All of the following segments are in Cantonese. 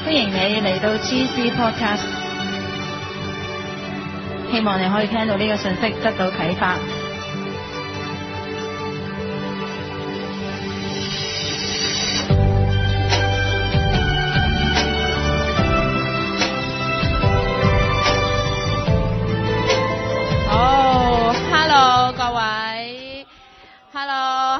歡迎你嚟到 GC Podcast， 希望你可以聽到呢個信息得到啟發。 好 ，Hello 各位 ，Hello，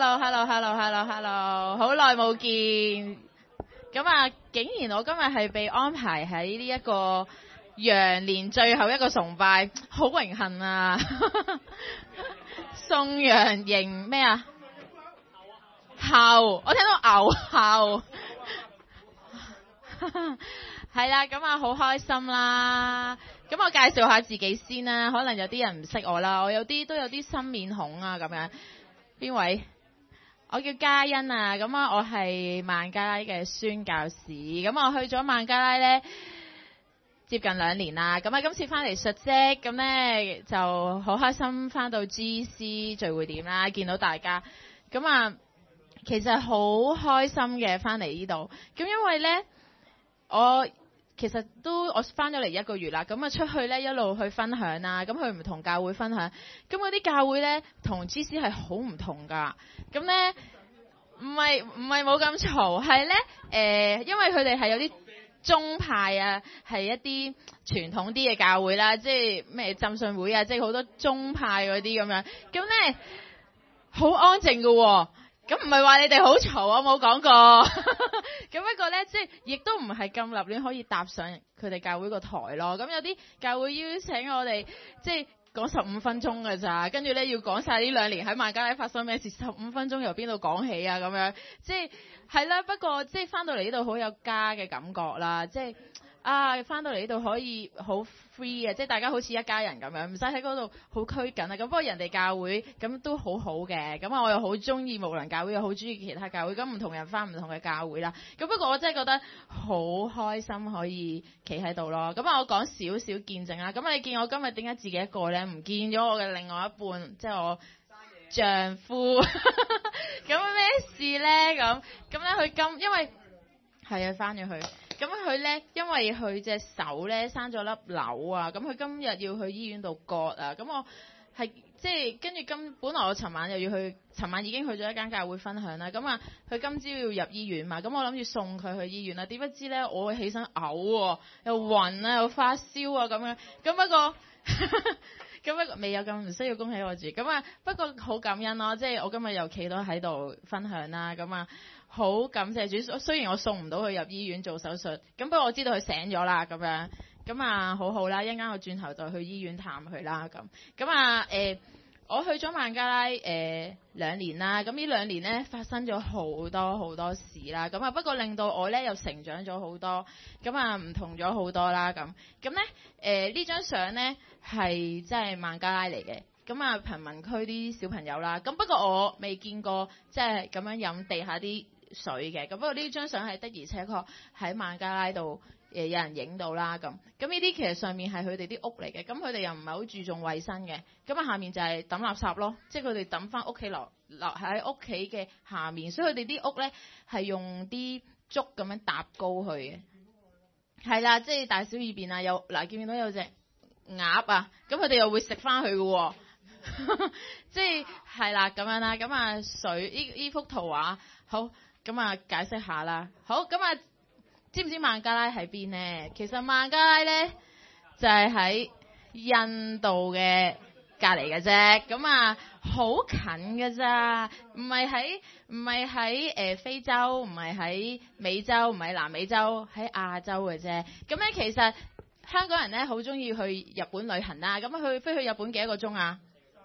好耐冇見。咁啊，竟然我今日係被安排喺呢一個羊年最後一個崇拜，好榮幸啊！送羊迎咩啊？後，我聽到牛後，係啦，咁啊好開心啦！咁我介紹下自己先啦，可能有啲人唔識我啦，我都有啲新面孔啊咁樣。邊位？我叫嘉欣啊，咁啊我係孟加拉嘅宣教士，咁我去咗孟加拉呢接近2年啦，咁啊今次翻嚟述職，咁呢就好開心翻到 GC 聚會點啦，見到大家，咁啊其實好開心嘅翻嚟呢度，咁因為呢我翻咗嚟1個月啦，咁啊出去呢一路去分享啦，咁去唔同教會分享，咁嗰啲教會呢同 GC 係好唔同噶，咁呢唔係冇咁嘈，係呢因為佢哋係有啲宗派啊，係一啲傳統啲嘅教會啦，即係咩浸信會啊，即係好多宗派嗰啲咁樣，咁呢好安靜噶喎。咁唔係話你哋好嘈，我冇講過。咁不過呢，即係亦都唔係咁立亂可以搭上佢哋教會個台咯。咁有啲教會邀請我哋，即係講15分鐘㗎咋，跟住呢要講晒呢2年喺孟加拉發生咩事，15分鐘由邊度講起啊咁樣。即係啦，不過即係翻到嚟呢度好有家嘅感覺啦，即係。翻到嚟呢度可以好 free 嘅，即係大家好似一家人咁樣，唔使喺嗰度好拘謹啊。咁不過人哋教會咁都好好嘅，咁我又好中意無論教會，又好中意其他教會，咁唔同人翻唔同嘅教會啦。咁不過我真係覺得好開心可以企喺度咯。咁我講少少見證啦。咁你見我今日點解自己一個呢？唔見咗我嘅另外一半，即係我丈夫。咁咩事呢？咁呢佢因為係啊翻咗去。咁佢呢，因為佢隻手呢生咗粒瘤啊，咁佢今日要去醫院度割啊，咁我係即係跟住本來我尋晚已經去咗一間教會分享啦，咁啊佢今朝要入醫院嘛，咁我諗住送佢去醫院啦，點不知呢，我起身嘔喎，又暈啊，又發燒啊咁樣，咁不過未有咁唔需要恭喜我住，咁啊不過好感恩咯，即係我今日又企到喺度分享啦，咁啊。好感謝主，雖然我送唔到佢入醫院做手術，咁不過我知道佢醒咗啦，咁樣，咁啊好好啦，一陣間我轉頭就去醫院探佢啦，咁啊我去咗孟加拉2年啦，咁呢2年呢發生咗好多事啦，咁啊不過令到我呢又成長咗好多，咁啊唔同咗好多啦，咁呢呢張相呢係即係孟加拉嚟嘅。咁啊，貧民區啲小朋友啦，咁不過我未見過即係咁樣飲地下啲水嘅，咁不過呢張相係的而且確喺孟加拉度有人影到啦，咁呢啲其實上面係佢哋啲屋嚟嘅，咁佢哋又唔係好注重衛生嘅，咁啊下面就係抌垃圾咯，即係佢哋抌翻屋企留喺屋企嘅下面，所以佢哋啲屋咧係用啲竹咁樣搭高佢嘅，係啦，即係大小二便啊，有嗱見唔見到有隻鴨啊，咁佢哋又會食翻佢嘅喎。即係啦咁樣啦，咁啊水呢幅圖畫好，咁啊解釋下啦。好，咁啊知唔知孟加拉喺邊呢？其實孟加拉呢就係喺印度嘅隔離嘅啫，咁啊好近嘅咋，唔係喺非洲，唔係喺美洲，唔係南美洲，喺亞洲嘅啫。咁咧其實香港人呢好中意去日本旅行啦，咁飛去日本幾多個鐘啊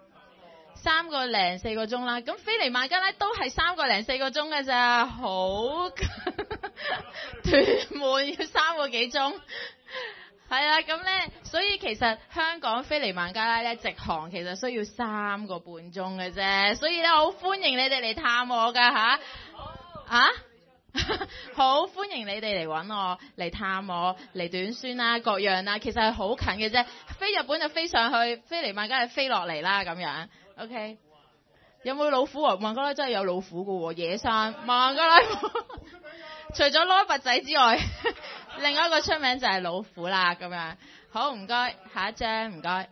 ？3個零4個鐘啦，咁飛嚟孟加拉都係3個零4個鐘嘅咋，好屯門要3個幾鐘，係啦，咁呢，所以其實香港飛嚟孟加拉呢，直航其實需要3個半鐘嘅啫，所以呢，我好歡迎你哋嚟探我噶吓，好歡迎你哋嚟揾我，嚟探我，嚟短宣啦，各樣啦，其實係好近嘅啫，飛日本就飛上去，飛嚟孟加拉飛落嚟啦，咁樣。OK， 有冇老虎啊？孟加拉真係有老虎㗎喎，野生孟加拉除咗羅拔仔之外，另外一個出名就係老虎啦，咁樣。好，唔該，下一張，唔該。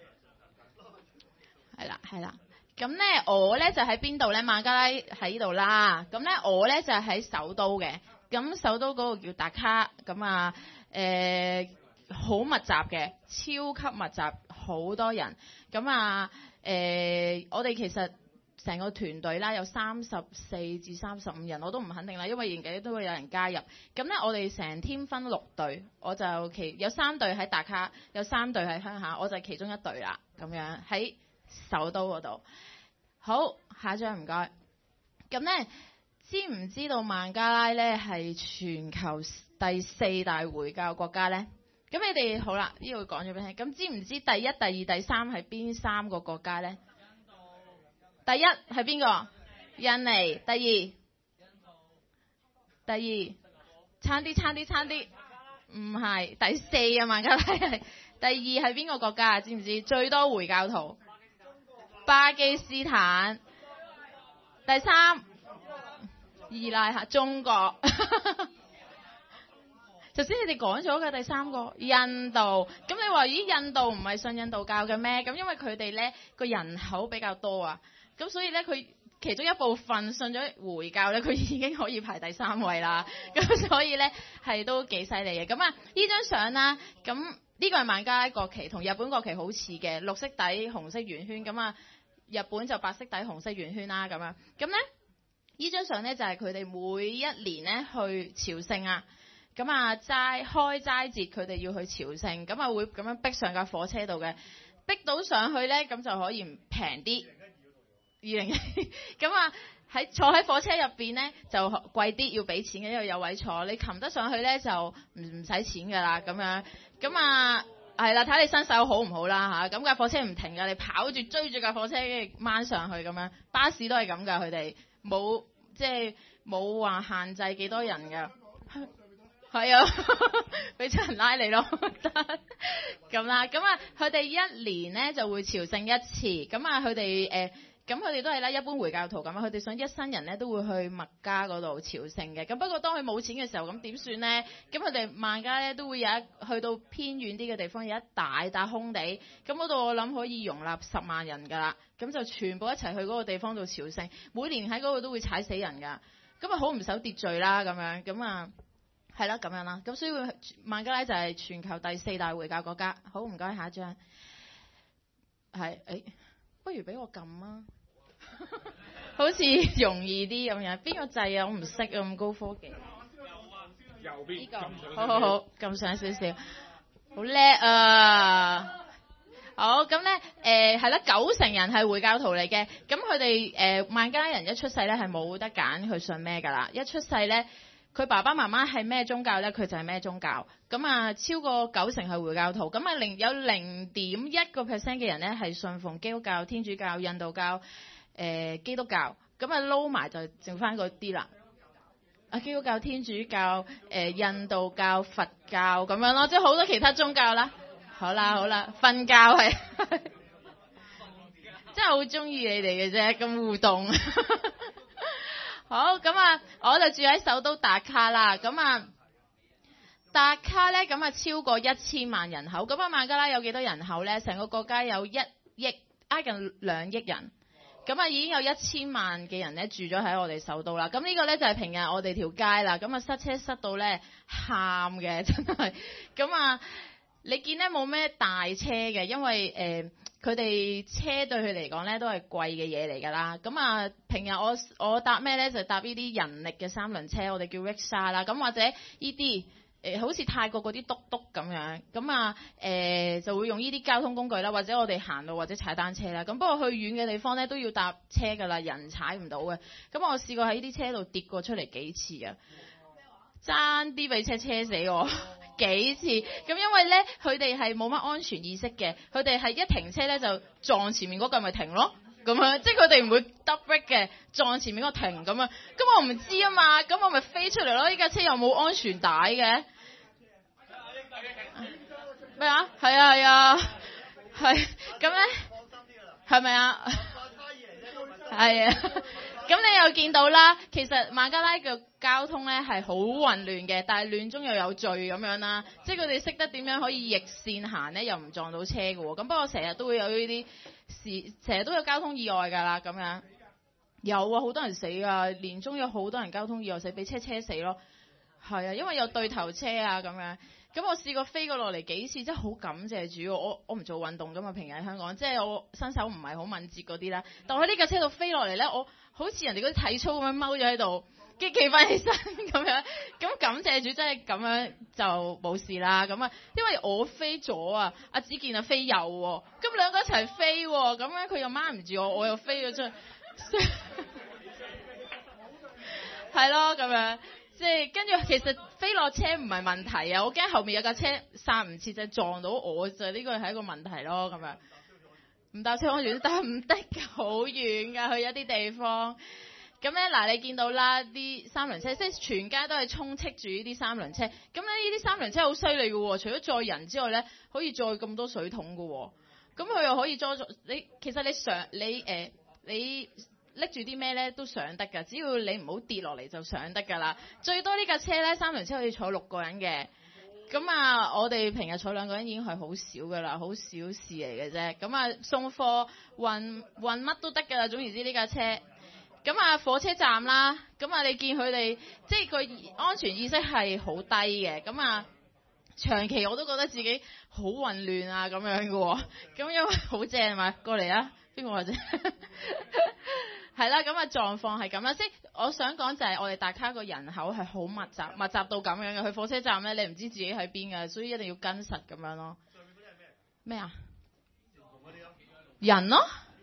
係啦。咁咧，我咧就喺邊度咧？孟加拉喺呢度啦。咁咧，我咧就喺首都嘅。咁首都嗰個叫達卡。咁啊，好密集嘅，超級密集，好多人。咁啊，我哋其實成個團隊啦，有34至35人，我都唔肯定啦，因為年紀都會有人加入。咁咧，我哋成 team 分6隊，我就有3隊喺達卡，有3隊喺鄉下，我就係其中一隊啦。咁樣喺首都嗰度。好，下一張唔該。咁咧，知唔知道孟加拉咧係全球第4大回教國家咧？咁你哋好啦，呢度講咗俾你聽。咁知唔知第1、第2、第3係邊3個國家咧？第1係邊個？印尼。第2，差啲，唔係第4啊，孟加拉係。第2係邊個國家啊？知唔知？最多回教徒。巴基斯坦。第3，伊拉克。中國。頭先你哋講咗嘅第3個印度。咁你話咦，印度唔係信印度教嘅咩？咁因為佢哋咧個人口比較多啊，咁所以咧佢其中一部分信咗回教咧，佢已經可以排第3位啦。咁所以咧係都幾犀利嘅。咁啊，呢張相啦，咁呢個係孟加拉國旗，同日本國旗好似嘅，綠色底紅色圓圈。咁啊，日本就白色底紅色圓圈啦。咁樣咁咧，呢張相咧就係佢哋每一年咧去朝聖啊。咁啊，開齋節佢哋要去朝聖，咁啊會咁樣逼上架火車度嘅，逼到上去咧，咁就可以平啲。2012咁啊，坐喺火車入邊咧就貴啲，要俾錢嘅，因為有位坐。你擒得上去咧就唔使錢噶啦，咁樣。咁啊係啦，睇你身手好唔好啦嚇。咁架火車唔停噶，你跑住追住架火車跟住掹上去咁樣。巴士都係咁噶，佢哋冇話限制幾多人噶。係啊，俾出人拉你咯，咁啦，咁啊，佢哋一年咧就會朝聖一次，咁啊，佢哋咁佢哋都係啦，一般回教徒咁啊，佢哋想一生人咧都會去麥加嗰度朝聖嘅，咁不過當佢冇錢嘅時候，咁點算咧？咁佢哋孟加咧都會去到偏遠啲嘅地方，有一大笪空地，咁嗰度我諗可以容納10萬人㗎啦，咁就全部一齊去嗰個地方度朝聖，每年喺嗰度都會踩死人㗎，咁啊好唔守秩序啦，咁樣，咁啊。係啦，咁樣啦，咁所以孟加拉就係全球第4大回教國家。好，唔該，下一張。不如俾我撳啊，好似容易啲咁樣。邊個掣啊？我唔識啊，咁高科技。右邊。呢個。好，撳上少少。好叻啊！好，咁咧係啦，90%人係回教徒嚟嘅。咁佢哋孟加拉人一出世咧係冇得揀佢信咩㗎啦，一出世咧。佢爸爸媽媽係咩宗教咧？佢就係咩宗教。咁啊，超過90%係回教徒。咁啊，有0.1% 嘅人咧係信奉基督教、天主教、印度教、基督教。咁啊，撈埋就剩翻嗰啲啦。基督教、天主教、印度教、佛教咁樣咯，即係好多其他宗教啦。好啦，瞓覺係，真係好中意你哋嘅啫，咁互動。好，咁啊，我就住喺首都達卡啦。咁啊，達卡咧，咁啊超過1000萬人口。咁啊，孟加拉有幾多人口咧？成個國家有1億，挨近2億人。咁啊，已經有1000萬嘅人咧住咗喺我哋首都啦。咁呢個咧就係平日我哋條街啦。咁啊，塞車塞到咧喊嘅，真係。咁啊，你見咧冇咩大車嘅，因為佢哋車對佢嚟講咧都係貴嘅嘢嚟㗎啦。咁啊，平日我搭咩咧？就搭呢啲人力嘅3輪車，我哋叫 rickshaw 啦。咁或者呢啲好似泰國嗰啲篤篤咁樣。咁啊就會用呢啲交通工具啦，或者我哋行路或者踩單車啦。咁不過去遠嘅地方咧都要搭車㗎啦，人踩唔到嘅。咁我試過喺呢啲車度跌過出嚟幾次啊，爭啲俾車車死我。幾次咁，因為咧佢哋係冇乜安全意識嘅，佢哋係一停車咧就撞前面嗰個咪停咯，咁樣即係佢哋唔會 double brake 嘅，撞前面嗰個停咁樣。咁我唔知啊嘛，咁我咪飛出嚟咯。呢架車又冇安全帶嘅。咩啊？係啊，係咁咧，係咪啊？係啊， 咁你又見到啦，其實孟加拉嘅交通咧係好混亂嘅，但係亂中又有序咁樣啦，即係佢哋識得點樣可以逆線行咧，又唔撞到車嘅喎。咁不過成日都會有呢啲事，成日都有交通意外㗎啦，咁樣有啊，好多人死啊，年中有好多人交通意外死，俾車死咯，係啊，因為有對頭車啊咁樣。咁我試過飛過落嚟幾次，真係好感謝主。我唔做運動㗎嘛，平日喺香港，即係我身手唔係好敏捷嗰啲啦。但我喺呢架車度飛落嚟咧，我好似人哋嗰啲體操咁樣踎咗喺度，跟住企翻起身咁樣。咁感謝主，真係咁樣就冇事啦。咁啊，因為我飛左啊，阿子健啊飛右喎，咁兩個一齊飛喎，咁咧佢又掹唔住我，我又飛咗出去，係咯咁樣。即係跟住，其實飛落車唔係問題啊！我驚後面有架車剎唔切就撞到我，就呢個係一個問題咯。咁樣唔搭車安全，但係唔得㗎，好遠㗎，去一啲地方。咁咧嗱，你見到啦，啲三輪車，即係全街都係充斥住呢啲三輪車。咁咧呢啲三輪車好犀利㗎喎，除咗載人之外咧，可以載咁多水桶㗎喎。咁佢又可以載咗你，其實你拎住啲咩咧都上得㗎，只要你唔好跌落嚟就上得㗎啦。最多呢架車咧，三輪車可以坐6個人嘅。咁啊，我哋平日坐2個人已經係好少㗎啦，好小事嚟嘅啫。咁啊，送貨運乜都得㗎啦。總言之呢架車。咁啊，火車站啦，咁啊，你見佢哋即係個安全意識係好低嘅。咁啊，長期我都覺得自己好混亂啊咁樣㗎喎。咁因為好正係咪？過嚟啊，邊個或者？係啦，咁啊狀況係咁啦，即係我想講就係我哋大卡個人口係好密集到咁樣嘅，去火車站咧你唔知自己喺邊㗎，所以一定要跟實咁樣咯。咩啊？人咯？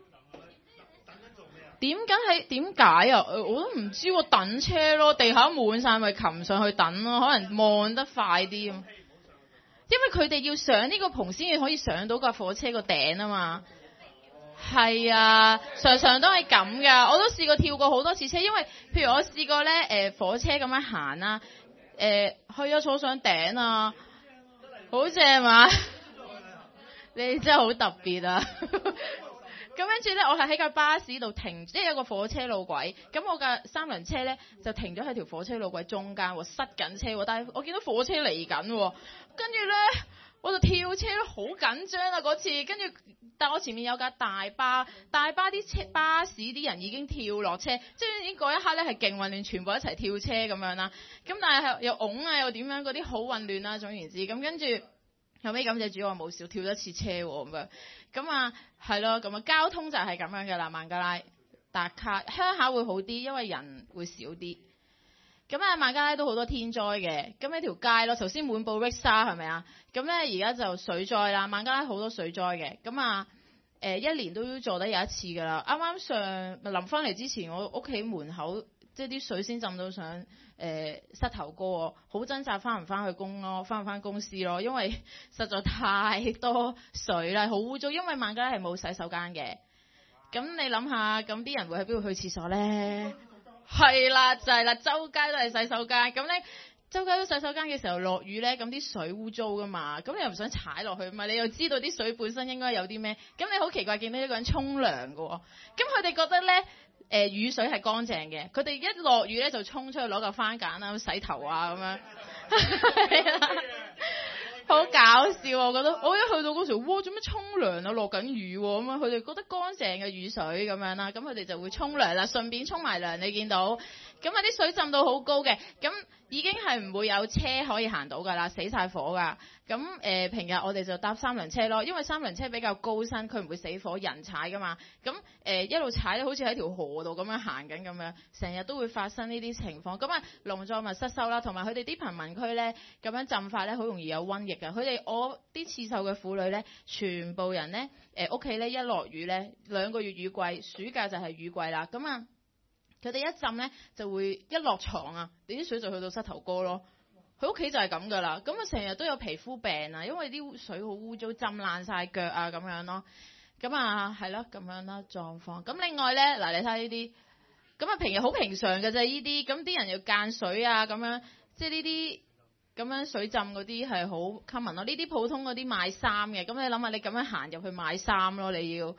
點解啊？我都唔知喎，等車咯，地下滿晒咪擒上去等咯，可能望得快啲咁。因為佢哋要上呢個棚先至可以上到架火車個頂啊嘛。係啊，常常都係咁噶，我都試過跳過好多次車，因為譬如我試過咧，火車咁樣行啦，去咗坐上頂啊，好正嘛，你真係好特別啊！咁跟住咧，我係喺架巴士度停，即係有個火車路軌，咁我架三輪車咧就停咗喺條火車路軌中間喎，塞緊車喎，但係我見到火車嚟緊喎，跟住咧我就跳車都好緊張啊嗰次，跟住但我前面有架大巴啲巴士啲人已經跳落車，即係已經嗰一刻咧係勁混亂，全部一齊跳車咁樣啦，咁但係又拱啊又點樣嗰啲好混亂啦，總言之，咁跟住後尾感謝主我冇少跳咗一次車喎咁樣。咁啊，係咯，咁啊，交通就係咁樣嘅啦。孟加拉達卡鄉下會好啲，因為人會少啲。咁啊，孟加拉都好多天災嘅。咁呢條街咯，頭先滿布 Riksa 係咪啊？咁咧而家就水災啦。孟加拉好多水災嘅。咁啊，一年都要做得有一次噶啦。啱啱臨翻嚟之前，我屋企門口即係啲水先浸到上膝頭哥喎，好掙扎翻唔翻去工咯，翻唔翻公司咯，因為實在太多水啦，好污糟。因為孟加拉係冇洗手間嘅，咁你諗下，咁啲人會喺邊度去廁所咧？係啦，就係啦，周街都係洗手間。咁咧，周街都洗手間嘅時候落雨咧，咁啲水污糟噶嘛，咁你又唔想踩落去嘛？你又知道啲水本身應該有啲咩？咁你好奇怪見到一個人沖涼㗎喎，咁佢哋覺得咧。雨水係乾淨嘅，佢哋一落雨咧就衝出去攞嚿番梘啦，洗頭啊咁樣，係啦，好搞笑啊！我覺得我一去到嗰時候，哇，做咩沖涼啊？落緊雨喎，咁樣佢哋覺得乾淨嘅雨水咁樣啦，咁佢哋就會沖涼啦，順便沖埋涼。你見到咁啊啲水浸到好高嘅，咁已經係唔會有車可以行到㗎啦，死晒火㗎。咁平日我哋就搭三輪車咯，因為三輪車比較高身，佢唔會死火，人踩㗎嘛。咁一路踩咧，好似喺條河度咁樣行緊咁樣，成日都會發生呢啲情況。咁啊，農作物失收啦，同埋佢哋啲貧民區咧咁樣浸法咧，好容易有瘟疫㗎。佢哋我啲刺繡嘅婦女咧，全部人咧屋企咧一落雨咧，2個月雨季，暑假就係雨季啦。咁啊，佢哋一浸咧就會一落床啊，你啲水就去到膝頭哥咯。佢屋企就係咁噶啦，咁啊成日都有皮膚病啊，因為啲水好污糟，浸爛晒腳啊咁樣咯。咁啊係咯，咁樣啦狀況。咁另外咧嗱，你睇下呢啲，咁啊平日好平常嘅啫呢啲，咁啲人要間水啊咁樣，即係呢啲咁樣水浸嗰啲係好 common 咯。呢啲普通嗰啲買衫嘅，咁你諗下你咁樣行入去買衫咯，你要咁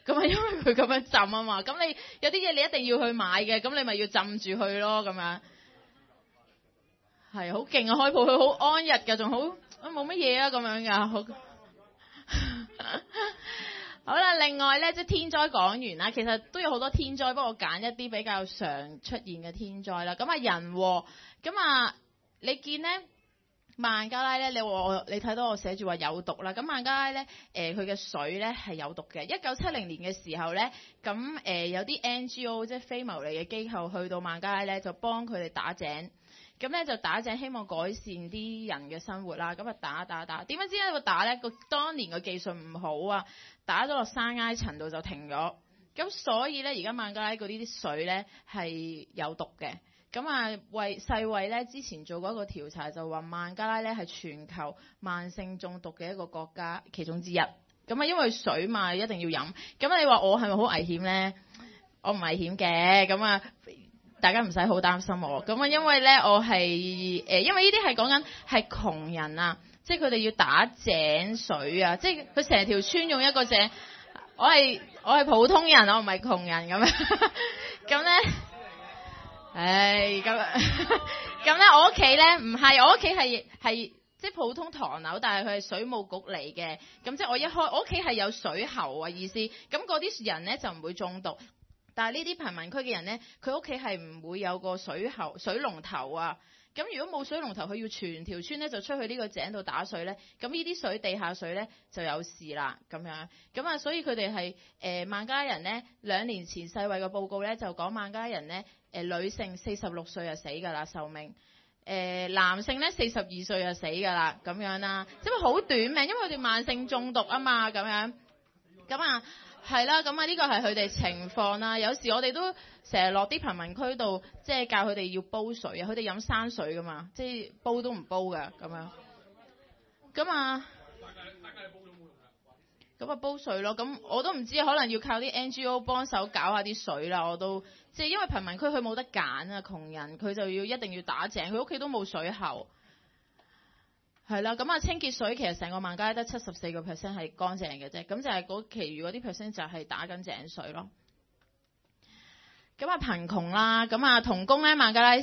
咁啊，因為佢咁樣浸啊嘛。咁你有啲嘢你一定要去買嘅，咁你咪要浸住佢咯，咁樣係好勁啊！開鋪佢好安逸㗎，仲好冇乜嘢啊咁樣㗎，好。好啦，另外咧，即係天災講完啦，其實都有好多天災，不過我揀一啲比較常出現嘅天災啦。咁啊人禍，咁啊你見咧孟加拉咧，你睇到我寫住話有毒啦。咁孟加拉咧，佢嘅水咧係有毒嘅。1970年嘅時候咧，咁有啲 NGO 即係非牟利嘅機構去到孟加拉咧，就幫佢哋打井。咁咧就打井，希望改善啲人嘅生活啦。咁啊打，點解知咧個打咧個當年嘅技術唔好啊，打咗落山崖層度就停咗。咁所以咧而家孟加拉嗰啲水咧係有毒嘅。咁啊世衛咧之前做過一個調查，就話孟加拉咧係全球慢性中毒嘅一個國家其中之一。咁啊因為水嘛一定要飲。咁你話我係咪好危險咧？我唔危險嘅。咁啊。大家唔使好擔心我，咁啊，因為咧我係因為呢啲係講緊係窮人啊，即係佢哋要打井水啊，即係佢成條村用一個井，我係普通人，我唔係窮人咁樣，咁咧，咁咧我屋企咧唔係，我屋企係即係普通唐樓，但係佢係水務局嚟嘅，咁即係我屋企係有水喉啊意思，咁嗰啲人咧就唔會中毒。但係呢啲貧民區嘅人咧，佢屋企係唔會有個水龍頭啊。咁如果冇水龍頭，佢要全條村咧就出去呢個井度打水咧。咁呢啲水地下水咧就有事啦咁樣。咁啊，所以佢哋係孟加拉人咧，2年前世衛嘅報告咧就講孟加拉人咧女性46歲就死㗎啦壽命，男性咧42歲就死㗎啦咁樣啦，因為好短命，因為佢哋慢性中毒啊嘛咁樣。咁啊。係啦，咁啊呢個係佢哋情況啦。有時我哋都成日落啲貧民區度，即係教佢哋要煲水啊。佢哋飲山水噶嘛，即係煲都唔煲噶咁樣。咁啊，咁啊煲水咯。咁我都唔知，可能要靠啲 NGO 幫手搞下啲水啦。我都即係因為貧民區佢冇得揀啊，窮人佢就一定要打井，佢屋企都冇水喉。係啦，咁啊清潔水其實成個孟加拉得74%係乾淨嘅啫，咁就係嗰其餘嗰啲 percent 就係打緊井水咯。咁啊貧窮啦，咁啊童工咧，孟加拉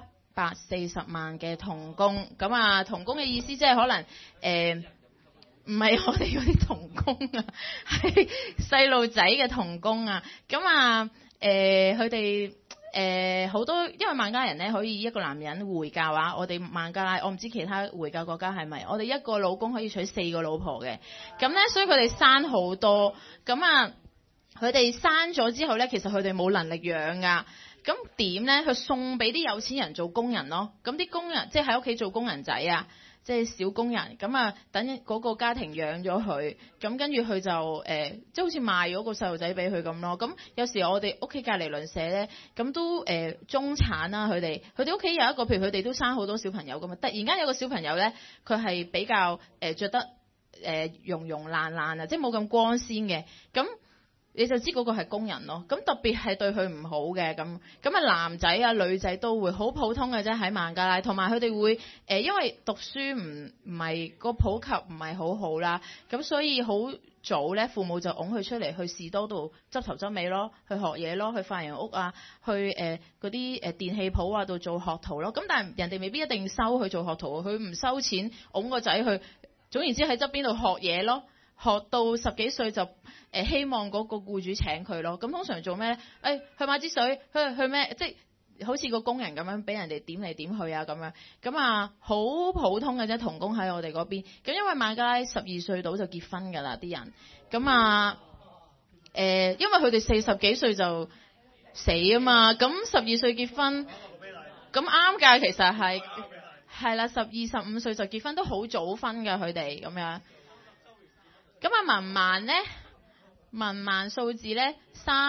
740萬嘅童工，咁啊童工嘅意思即係可能唔係我哋嗰啲童工啊，係細路仔嘅童工啊，咁啊佢哋。好多，因為孟加拉人咧可以一個男人回教啊，我哋孟加拉，我唔知其他回教國家係咪，我哋一個老公可以娶4個老婆嘅，咁咧所以佢哋生好多，咁啊佢哋生咗之後咧，其實佢哋冇能力養噶，咁點咧？佢送俾啲有錢人做工人咯，咁啲工人即係喺屋企做工人仔啊。即係小工人，咁啊等嗰個家庭養咗佢，咁跟住佢就即係好似賣咗個細路仔俾佢咁咯。咁有時我哋屋企隔離鄰舍咧，咁都中產啦，佢哋屋企有一個，譬如佢哋都生好多小朋友咁嘛。突然間有個小朋友咧，佢係比較著得溶溶爛爛啊，即係冇咁光鮮嘅，咁你就知嗰個係工人咯。咁特別係對佢唔好嘅，咁啊男仔啊女仔都會好普通嘅啫喺孟加拉，同埋佢哋會因為讀書唔係個普及唔係好好啦，咁所以好早咧父母就擁佢出嚟去士多度執頭執尾咯，去學嘢咯，去髮型屋啊，去嗰啲電器鋪啊度做學徒咯。咁但係人哋未必一定收佢做學徒，佢唔收錢擁個仔去，總言之喺側邊度學嘢咯。學到10幾歲就希望嗰個僱主請佢咯。咁通常做咩咧？去買支水，去咩？即係好似個工人咁樣俾人哋點嚟點去啊咁樣。咁啊好普通嘅啫，童工喺我哋嗰邊。咁因為孟加拉12歲到就結婚㗎啦啲人。咁啊因為佢哋40幾歲就死啊嘛。咁12歲結婚，咁啱㗎。其實係啦，12、15歲就結婚都好早婚㗎佢哋咁樣。咁啊文盲咧，文盲數字咧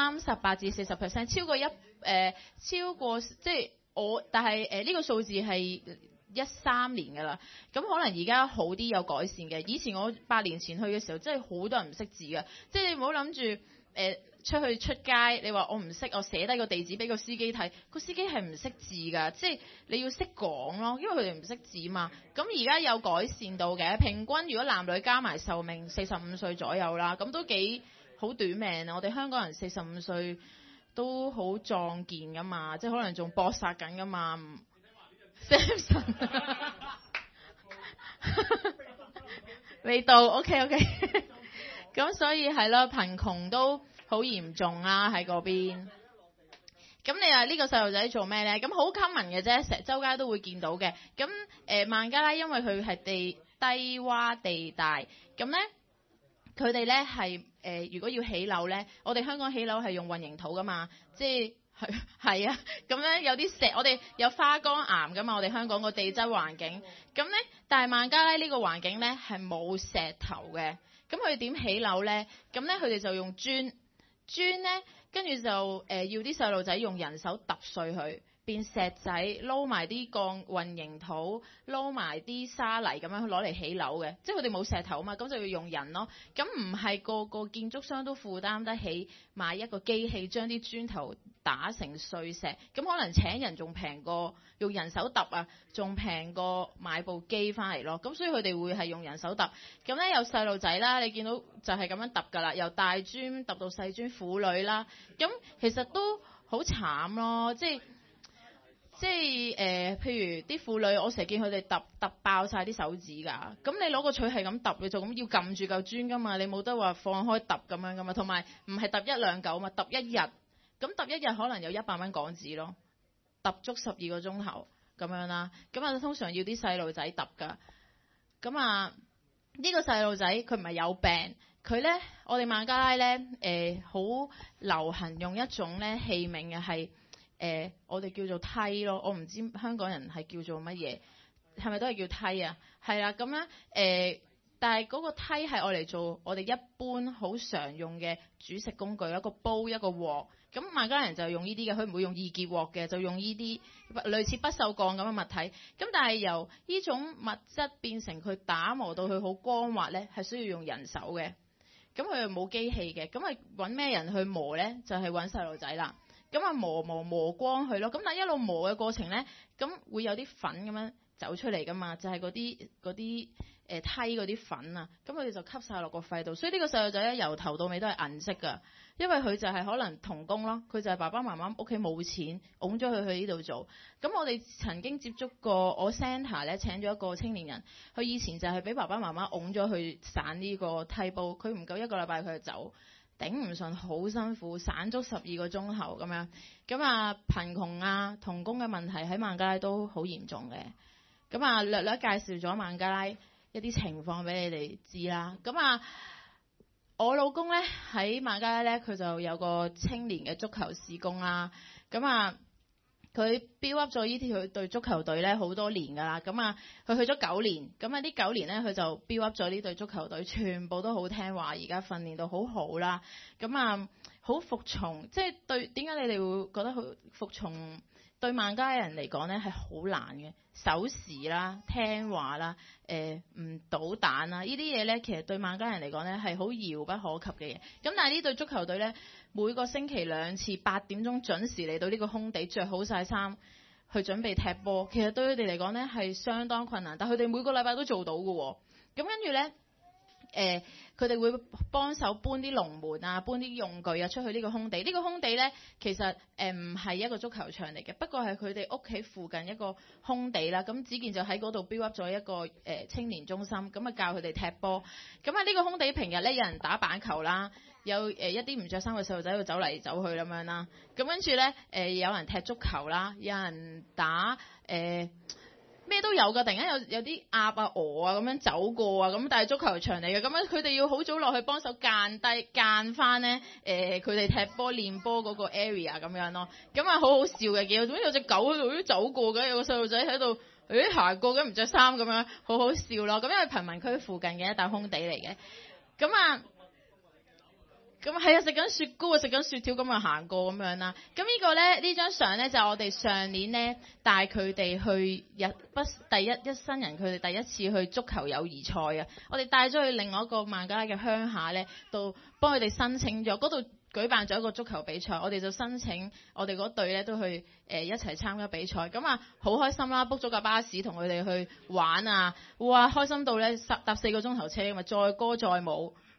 38至40%，超過即係但係呢個數字係13年㗎啦。咁可能而家好啲有改善嘅。以前我8年前去嘅時候，真係好多人唔識字㗎。即係你唔好諗住出街，你話我唔識，我寫低個地址俾個司機睇，個司機係唔識字㗎，即係你要識講咯，因為佢哋唔識字嘛。咁而家有改善到嘅，平均如果男女加埋壽命45歲左右啦，咁都幾好短命啊！我哋香港人45歲都好壯健噶嘛，即係可能仲搏殺緊噶嘛。Samson 未到 ，OK， 咁所以係咯，貧窮都好嚴重啦喺嗰邊。咁你話呢個細路仔做咩咧？咁好 common 嘅啫，成周街都會見到嘅。咁孟加拉因為佢係低窪地帶，咁咧佢哋咧係如果要起樓咧，我哋香港起樓係用混凝土噶嘛，即係啊。咁咧有啲石，我哋有花崗岩噶嘛，我哋香港個地質環境。咁咧，但係孟加拉呢個環境咧係冇石頭嘅。咁佢哋點起樓咧？咁咧佢哋就用磚咧。跟住就要啲細路仔用人手揼碎佢，變石仔，撈埋啲鋼混凝土，撈埋啲沙泥咁樣攞嚟起樓嘅。即係佢哋冇石頭啊嘛，咁就要用人咯。咁唔係個個建築商都負擔得起買一個機器將啲磚頭打成碎石。咁可能請人仲平過用人手揼啊，仲平過買部機翻嚟咯。咁所以佢哋會係用人手揼。咁咧有細路仔啦，你見到就係咁樣揼㗎啦，由大磚揼到細磚，婦女啦。咁其實都好慘咯，即係譬如啲婦女，我成日見佢哋揼爆晒啲手指㗎。咁你攞個錘係咁揼，你就咁要撳住嚿磚㗎嘛，你冇得話放開揼咁樣㗎嘛。同埋唔係揼一兩嚿嘛，揼一日。咁揼一日可能有100蚊港紙咯，揼足12個鐘頭咁樣啦。咁啊通常要啲細路仔揼㗎。咁啊呢個細路仔佢唔係有病。佢咧，我哋孟加拉咧，好流行用一種咧器皿嘅係，我哋叫做梯咯。我唔知香港人係叫做乜嘢，係咪都係叫梯啊？係啦，咁咧，但係嗰個梯係我嚟做我哋一般好常用嘅煮食工具，一個煲一個鑊。咁孟加拉人就用呢啲嘅，佢唔會用易潔鑊嘅，就用呢啲類似不鏽鋼咁嘅物體。咁但係由呢種物質變成佢打磨到佢好光滑咧，係需要用人手嘅。咁佢又冇機器嘅，咁啊揾咩人去磨咧？就係揾細路仔啦。咁啊磨光佢咯。咁但係一路磨嘅過程咧，咁會有啲粉咁樣走出嚟噶嘛，就係嗰啲梯嗰啲粉啊。咁佢哋就吸晒落個肺度，所以呢個細路仔咧由頭到尾都係銀色噶，因為佢就係可能童工咯，佢就係爸爸媽媽屋企冇錢，拱咗佢去呢度做。咁我哋曾經接觸過，我 centre 咧請咗一個青年人，佢以前就係俾爸爸媽媽拱咗去散呢個梯煲，佢唔夠1個禮拜佢就走，頂唔順，好辛苦，散足12個鐘頭咁樣。咁啊貧窮啊童工嘅問題喺孟加拉都好嚴重嘅。咁啊略介紹咗孟加拉一啲情況俾你哋知啦。咁啊我老公咧喺孟加拉咧，佢就有個青年嘅足球事工啦。咁啊佢 build up 咗呢啲佢對足球隊咧好多年㗎啦。咁啊佢去咗9年，咁啊呢9年咧佢就 build up 咗呢隊足球隊，全部都好聽話，而家訓練到好好啦。咁啊好服從，即係對點解你哋會覺得好服從？對孟加拉人嚟講咧係好難嘅，守時啦、聽話啦、唔搗蛋啦，呢啲嘢咧其實對孟加拉人嚟講咧係好遙不可及嘅嘢。咁但係呢隊足球隊咧，每個星期2次8點鐘準時嚟到呢個空地，着好晒衫去準備踢波。其實對佢哋嚟講咧係相當困難，但佢哋每個禮拜都做到嘅喎。咁跟住咧。佢哋會幫手搬啲龍門啊，搬啲用具啊出去呢個空地。呢個空地呢，其實唔係一個足球場嚟嘅，不過係佢哋屋企附近一個空地啦。咁子健就喺嗰度 build up 咗一個青年中心，咁啊教佢哋踢波。咁啊呢個空地平日呢，有人打板球啦，有一啲唔着衫嘅細路仔喺度走嚟走去咁樣啦。咁跟住呢，有人踢足球啦，有人打咩都有㗎，突然間有啲鴨啊鵝啊咁樣走過啊，咁但係足球場嚟嘅，咁樣佢哋要好早落去幫手間翻呢佢哋踢波練波嗰個 area 咁樣咯，咁啊好好笑嘅，見到點解有隻狗喺度都走過嘅，有個細路仔喺度行過嘅唔着衫咁樣，好好笑咯，咁因為貧民區附近嘅一笪空地嚟嘅，咁啊。咁係啊，食緊雪糕啊，食緊雪條咁啊行過咁樣啦。咁呢個咧呢張相咧就係我哋上年咧帶佢哋去第一新人佢哋第一次去足球友誼賽啊。我哋帶咗去另外一個孟加拉嘅鄉下咧，度幫佢哋申請咗嗰度舉辦咗一個足球比賽。我哋就申請我哋嗰隊咧都去一齊參加比賽。咁啊好開心啦 ，book 咗架巴士同佢哋去玩啊！哇，開心到咧搭4個鐘頭車，咪載歌載舞。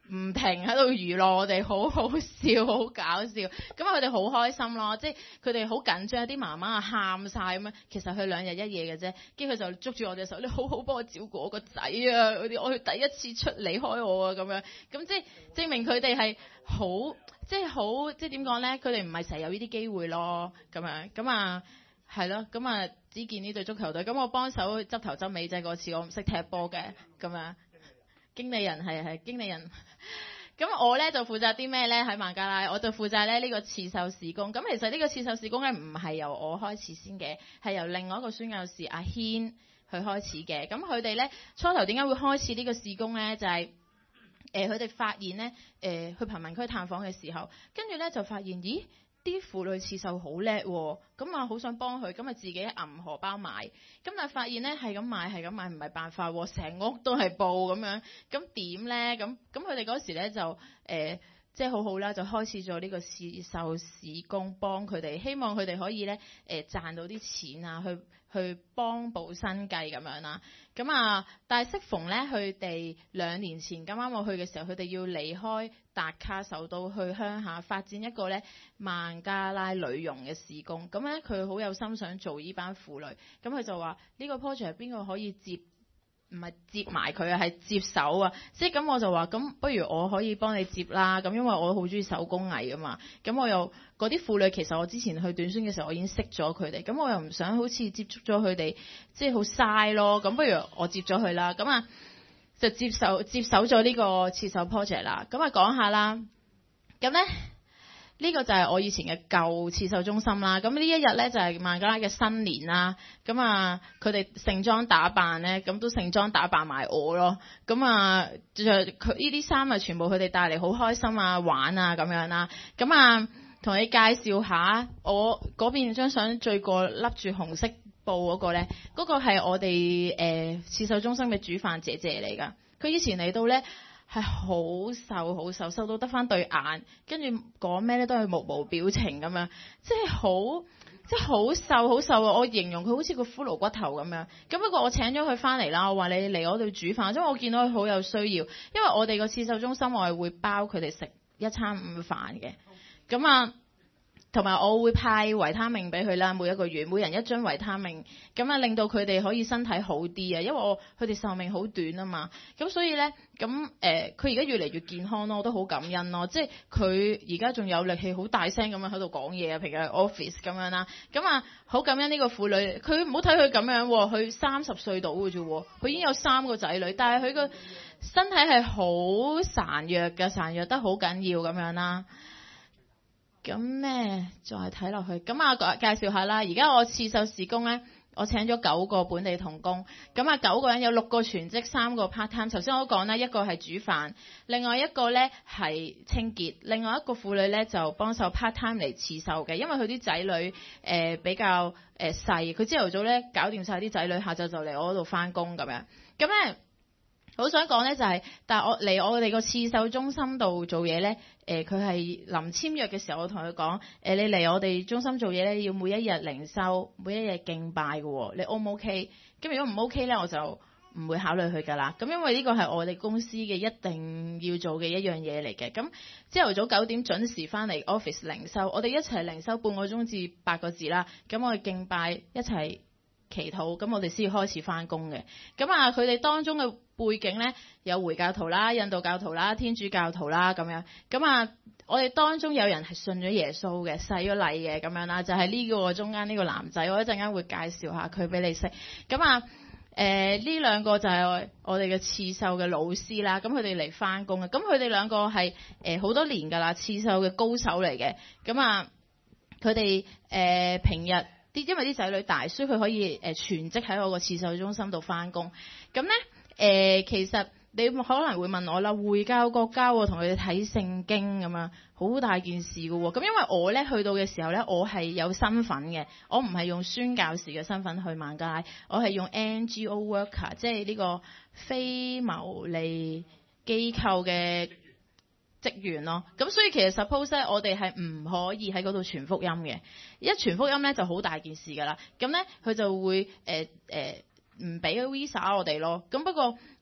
唔停喺度娛樂我哋，好好笑，好搞笑。咁佢哋好開心咯，即係佢哋好緊張，啲媽媽啊喊晒咁樣。其實佢2日1夜嘅啫，跟住佢就捉住我哋手，你好好幫我照顧我個仔啊！我佢第一次出離開我啊咁樣。咁即係證明佢哋係好，即係點講咧？佢哋唔係成日有呢啲機會咯，咁樣咁啊。係咯，咁啊只見呢隊足球隊，咁我幫手執頭執尾啫。嗰次我唔識踢波嘅，咁樣經理人係經理人。咁我咧就負責啲咩咧？喺孟加拉，我就負責咧呢個刺繡事工。咁其實呢個刺繡事工咧唔係由我開始先嘅，係由另外一個宣教士阿軒去開始嘅。咁佢哋咧初頭點解會開始呢個事工咧？就係佢哋發現咧去貧民區探訪嘅時候，跟住咧就發現咦？啲婦女刺繡好叻喎，咁啊好想幫佢，咁啊自己揞荷包買，咁但係發現咧係咁買唔係辦法喎，成屋都係布咁樣，咁點咧？咁佢哋嗰時咧就即係好好啦，就開始咗呢個刺繡事工，幫佢哋，希望佢哋可以咧賺到啲錢啊，去幫補生計咁樣啦。咁啊，但係適逢咧，佢哋2年前咁啱我去嘅時候，佢哋要離開達卡首都去鄉下發展一個咧孟加拉女傭嘅事工。咁咧佢好有心想做呢班婦女，咁佢就話呢個 project 邊個可以接？唔係接埋佢啊，係接手啊！即係咁我就話咁，不如我可以幫你接啦。咁因為我好中意手工藝啊嘛。咁我又嗰啲婦女其實我之前去短宣嘅時候我已經識咗佢哋，咁我又唔想好似接觸咗佢哋，即係好嘥咯。咁不如我接咗佢啦。咁啊就接手咗呢個刺繡 project 啦。咁啊講下啦。咁咧。呢個就係我以前嘅舊刺繡中心啦。咁呢一日咧就係孟加拉嘅新年啦。咁啊，佢哋盛裝打扮咧，咁都盛裝打扮埋我咯。咁啊，就佢呢啲衫啊，全部佢哋帶嚟好開心啊，玩啊咁樣啦。咁啊，同你介紹下我嗰邊張相最過笠住紅色布嗰個咧，嗰個係我哋刺繡中心嘅煮飯姐姐嚟㗎。佢以前嚟到咧。係好瘦，瘦到得翻對眼，跟住講咩咧都係目無表情咁樣，即係好瘦啊！我形容佢好似個骷髏骨頭咁樣。咁不過我請咗佢翻嚟啦，我話你嚟我度煮飯，因為我見到佢好有需要，因為我哋個刺繡中心我係會包佢哋食一餐午飯嘅，咁啊。同埋我會派維他命俾佢啦，每一個月每人1樽維他命，咁啊令到佢哋可以身體好啲啊，因為佢哋壽命好短啊嘛，咁所以咧咁佢而家越嚟越健康咯，我都好感恩咯，即係佢而家仲有力氣，好大聲咁樣喺度講嘢啊，平日 office 咁樣啦，咁啊好感恩呢個婦女，佢唔好睇佢咁樣喎，佢30歲到嘅啫喎，佢已經有3個仔女，但係佢個身體係好孱弱嘅，孱弱得好緊要咁樣啦。咁咩？再睇落去，咁啊介紹下啦。而家我刺繡事工咧，我請咗9個本地同工，咁啊9個人有6個全職，3個 part time。頭先我都講啦，一個係煮飯，另外一個咧係清潔，另外一個婦女咧就幫手 part time 嚟刺繡嘅，因為佢啲仔女比較細，佢朝頭早咧搞掂晒啲仔女，下晝就嚟我嗰度翻工咁樣。咁咧好想講咧就係，但係我嚟我哋個刺繡中心度做嘢咧。佢係臨簽約嘅時候，我同佢講，你嚟我哋中心做嘢咧，要每一日靈修，每一日敬拜嘅喎，你 O 唔 OK？咁如果唔 OK 咧，我就唔會考慮佢㗎啦。咁因為呢個係我哋公司嘅一定要做嘅一樣嘢嚟嘅。咁朝頭早9點準時翻嚟 office 靈修，我哋一齊靈修半個鐘至8個字啦。咁我哋敬拜一齊祈禱，咁我哋先要開始翻工嘅。咁啊，佢哋當中嘅背景咧有回教徒啦、印度教徒啦、天主教徒啦咁樣。咁啊，我哋當中有人係信咗耶穌嘅、洗咗禮嘅咁樣啦，就係呢個中間呢個男仔，我一陣間會介紹下佢俾你識。咁啊，呢2個就係我哋嘅刺繡嘅老師啦。咁佢哋嚟翻工嘅，咁佢哋2個係好多年㗎啦，刺繡嘅高手嚟嘅。咁啊，佢哋平日。因為啲仔女大，所以佢可以全職喺我個刺繡中心度翻工。咁咧其實你可能會問我啦，回教國家喎，同佢哋睇聖經咁樣，好大件事㗎喎。咁因為我咧去到嘅時候咧，我係有身份嘅，我唔係用宣教士嘅身份去孟加拉，我係用 NGO worker，即係呢個非牟利機構嘅職員咯，咁所以其實 suppose 咧，我哋係唔可以喺嗰度傳福音嘅。一傳福音咧就好大件事㗎啦。咁咧佢就會唔俾 visa 我哋咯。咁不過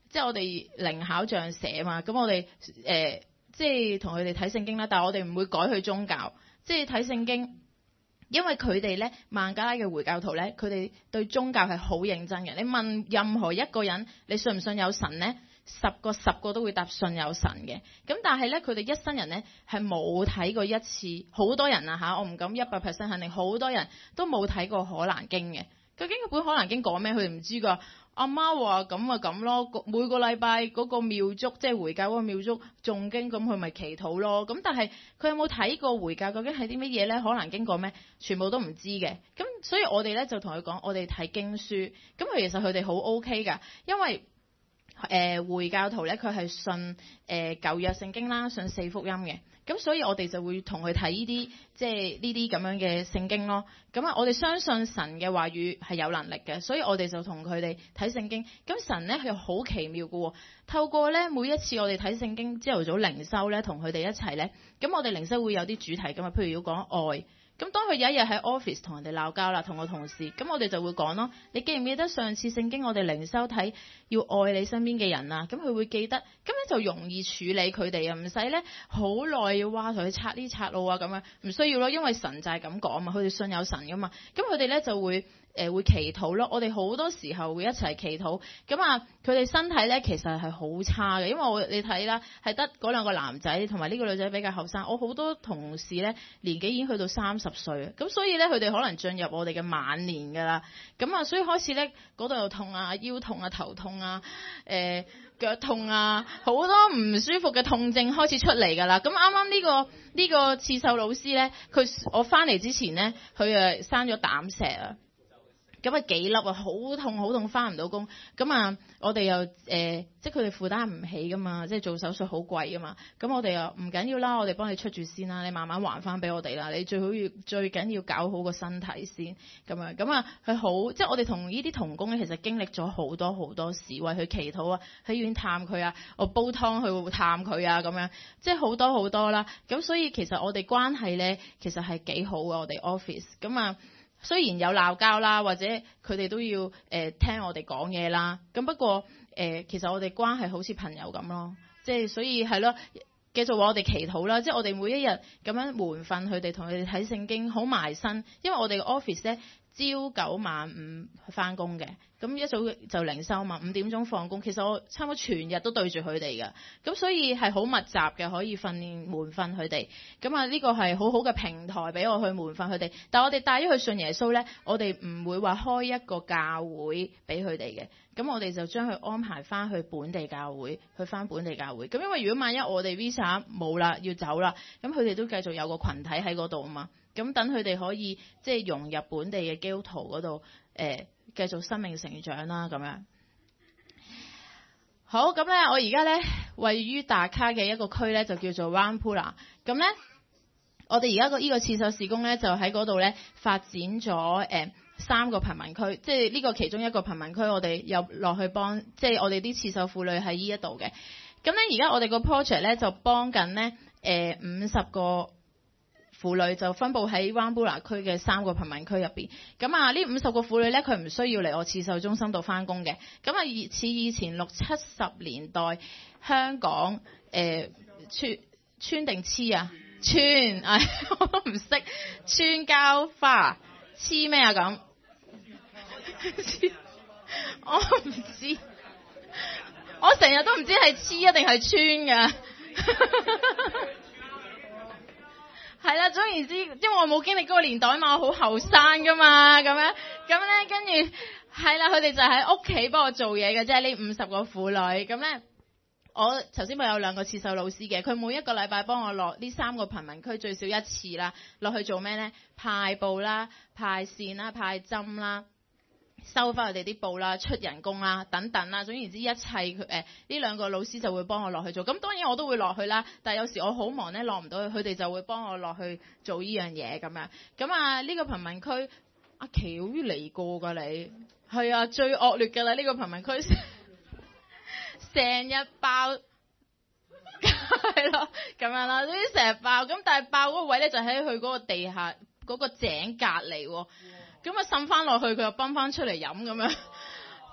即係我哋靈巧像蛇嘛，咁我哋即係同佢哋睇聖經啦，但係我哋唔會改佢宗教，即係睇聖經。因為佢哋咧，孟加拉嘅回教徒咧，佢哋對宗教係好認真嘅。你問任何一個人，你信唔信有神咧？10個都會答信有神嘅。咁但係咧，佢哋一生人咧係冇睇過一次，好多人啊嚇，我唔敢100%肯定，好多人都冇睇過《可蘭經》嘅。究竟本《可蘭經》講咩？佢哋唔知㗎。阿媽話咁啊咁咯，每個禮拜嗰個廟祝，即係回教嗰個廟祝誦經，咁佢咪祈禱咯。咁但係佢有冇睇過回教究竟係啲乜嘢咧？可能經過咩？全部都唔知嘅。咁所以我哋咧就同佢講，我哋睇經書。咁其實佢哋好 OK 㗎，因為回教徒咧佢係信舊約聖經啦，信4福音嘅。咁所以我哋就會同佢睇呢啲即係呢啲咁樣嘅聖經咯。咁啊，我哋相信神嘅話語係有能力嘅，所以我哋就同佢哋睇聖經。咁神咧係好奇妙嘅喎，透過咧每一次我哋睇聖經，朝頭早靈修咧，同佢哋一齊咧，咁我哋靈修會有啲主題㗎嘛，譬如要講愛。咁當佢有一日喺 office 同人哋鬧交啦，同個同事，咁我哋就會講咯。你記唔記得上次聖經我哋靈修睇要愛你身邊嘅人啊？咁佢會記得，咁咧就容易處理佢哋啊，唔使咧好耐要話同佢拆呢拆路啊咁樣，唔需要咯，因為神就係咁講嘛，佢哋信有神噶嘛。咁佢哋咧就會祈禱咯。我哋好多時候會一齊祈禱。咁啊，佢哋身體咧其實係好差嘅，因為你睇啦，係得嗰兩個男仔同埋呢個女仔比較後生。我好多同事咧年紀已經去到30歲，咁所以咧佢哋可能進入我哋嘅晚年㗎啦。咁啊，所以開始咧嗰度又痛啊，腰痛啊，頭痛啊，腳痛啊，好多唔舒服嘅痛症開始出嚟㗎啦。咁啱啱呢個刺繡老師咧，我翻嚟之前咧，佢生咗膽石啊。咁啊幾粒啊，好痛，翻唔到工。咁啊，我哋又即係佢哋負擔唔起噶嘛，即係做手術好貴噶嘛。咁我哋又唔緊要啦，我哋幫你出住先啦，你慢慢還翻俾我哋啦。你最緊要搞好個身體先咁樣。咁啊，佢好即係我哋同呢啲同工咧，其實經歷咗好多事，為佢祈禱啊，喺醫院探佢啊，我煲湯去探佢啊，咁樣即係好多啦。咁所以其實我哋關係咧，其實係幾好嘅，我哋 office 咁啊。雖然有鬧交啦，或者佢哋都要聽我哋講嘢啦，咁不過其實我哋關係好似朋友咁咯，即係所以係咯，繼續話我哋祈禱啦，即係我哋每一日咁樣門訓佢哋，同佢哋睇聖經，好埋身，因為我哋嘅 office 咧朝9晚5翻工嘅，咁一早就靈修嘛，5點鐘放工，其實我差唔多全日都對住佢哋㗎，咁所以係好密集嘅，可以訓練門訓佢哋，咁啊呢個係好好嘅平台俾我去門訓佢哋，但係我哋帶咗佢信耶穌咧，我哋唔會話開一個教會俾佢哋嘅，咁我哋就將佢安排翻去本地教會，去翻本地教會，咁因為如果萬一我哋 visa 冇啦，要走啦，咁佢哋都繼續有個群體喺嗰度啊嘛。咁等佢哋可以即係融入本地嘅基督徒嗰度，繼續生命成長啦咁樣。好，咁咧我而家咧位於達卡嘅一個區咧就叫做 Rangpura。咁咧我哋而家呢個刺繡事工咧就喺嗰度咧發展咗3個貧民區，即係呢個其中一個貧民區，我哋又落去幫，即係我哋啲刺繡婦女喺呢一度嘅。咁咧而家我哋個 project 咧就幫緊咧50個婦女就分佈喺灣布拉區嘅3個貧民區入邊。咁啊，呢50個婦女咧，佢唔需要嚟我刺繡中心度翻工嘅。咁啊，似以前60、70年代香港穿定黐啊？穿，我都唔識穿膠花黐咩啊咁？我唔知，我成日都唔知係黐啊定係穿㗎。係啦，總言之，因為我冇經歷嗰個年代嘛，我好後生噶嘛，咁咧，跟住係啦，佢哋就喺屋企幫我做嘢嘅啫。呢50個婦女，咁咧，我頭先咪有2個刺繡老師嘅，佢每一個禮拜幫我落呢3個貧民區最少1次啦，落去做咩咧？派布啦、派線啦、派針啦。收翻佢哋啲布啦、出人工啦等等啦，總言之一切呢2個老師就會幫我落去做。咁當然我都會落去啦，但係有時我好忙咧落唔到去，佢哋就會幫我落去做呢樣嘢咁樣。咁啊呢個貧民區，阿琪好似嚟過㗎你，係啊最惡劣㗎啦呢個貧民區，成日爆，係咯咁樣啦，總之成日爆。咁但係爆嗰個位咧就喺佢嗰個地下嗰個井隔離喎。咁啊滲翻落去，佢又泵翻出嚟飲咁樣，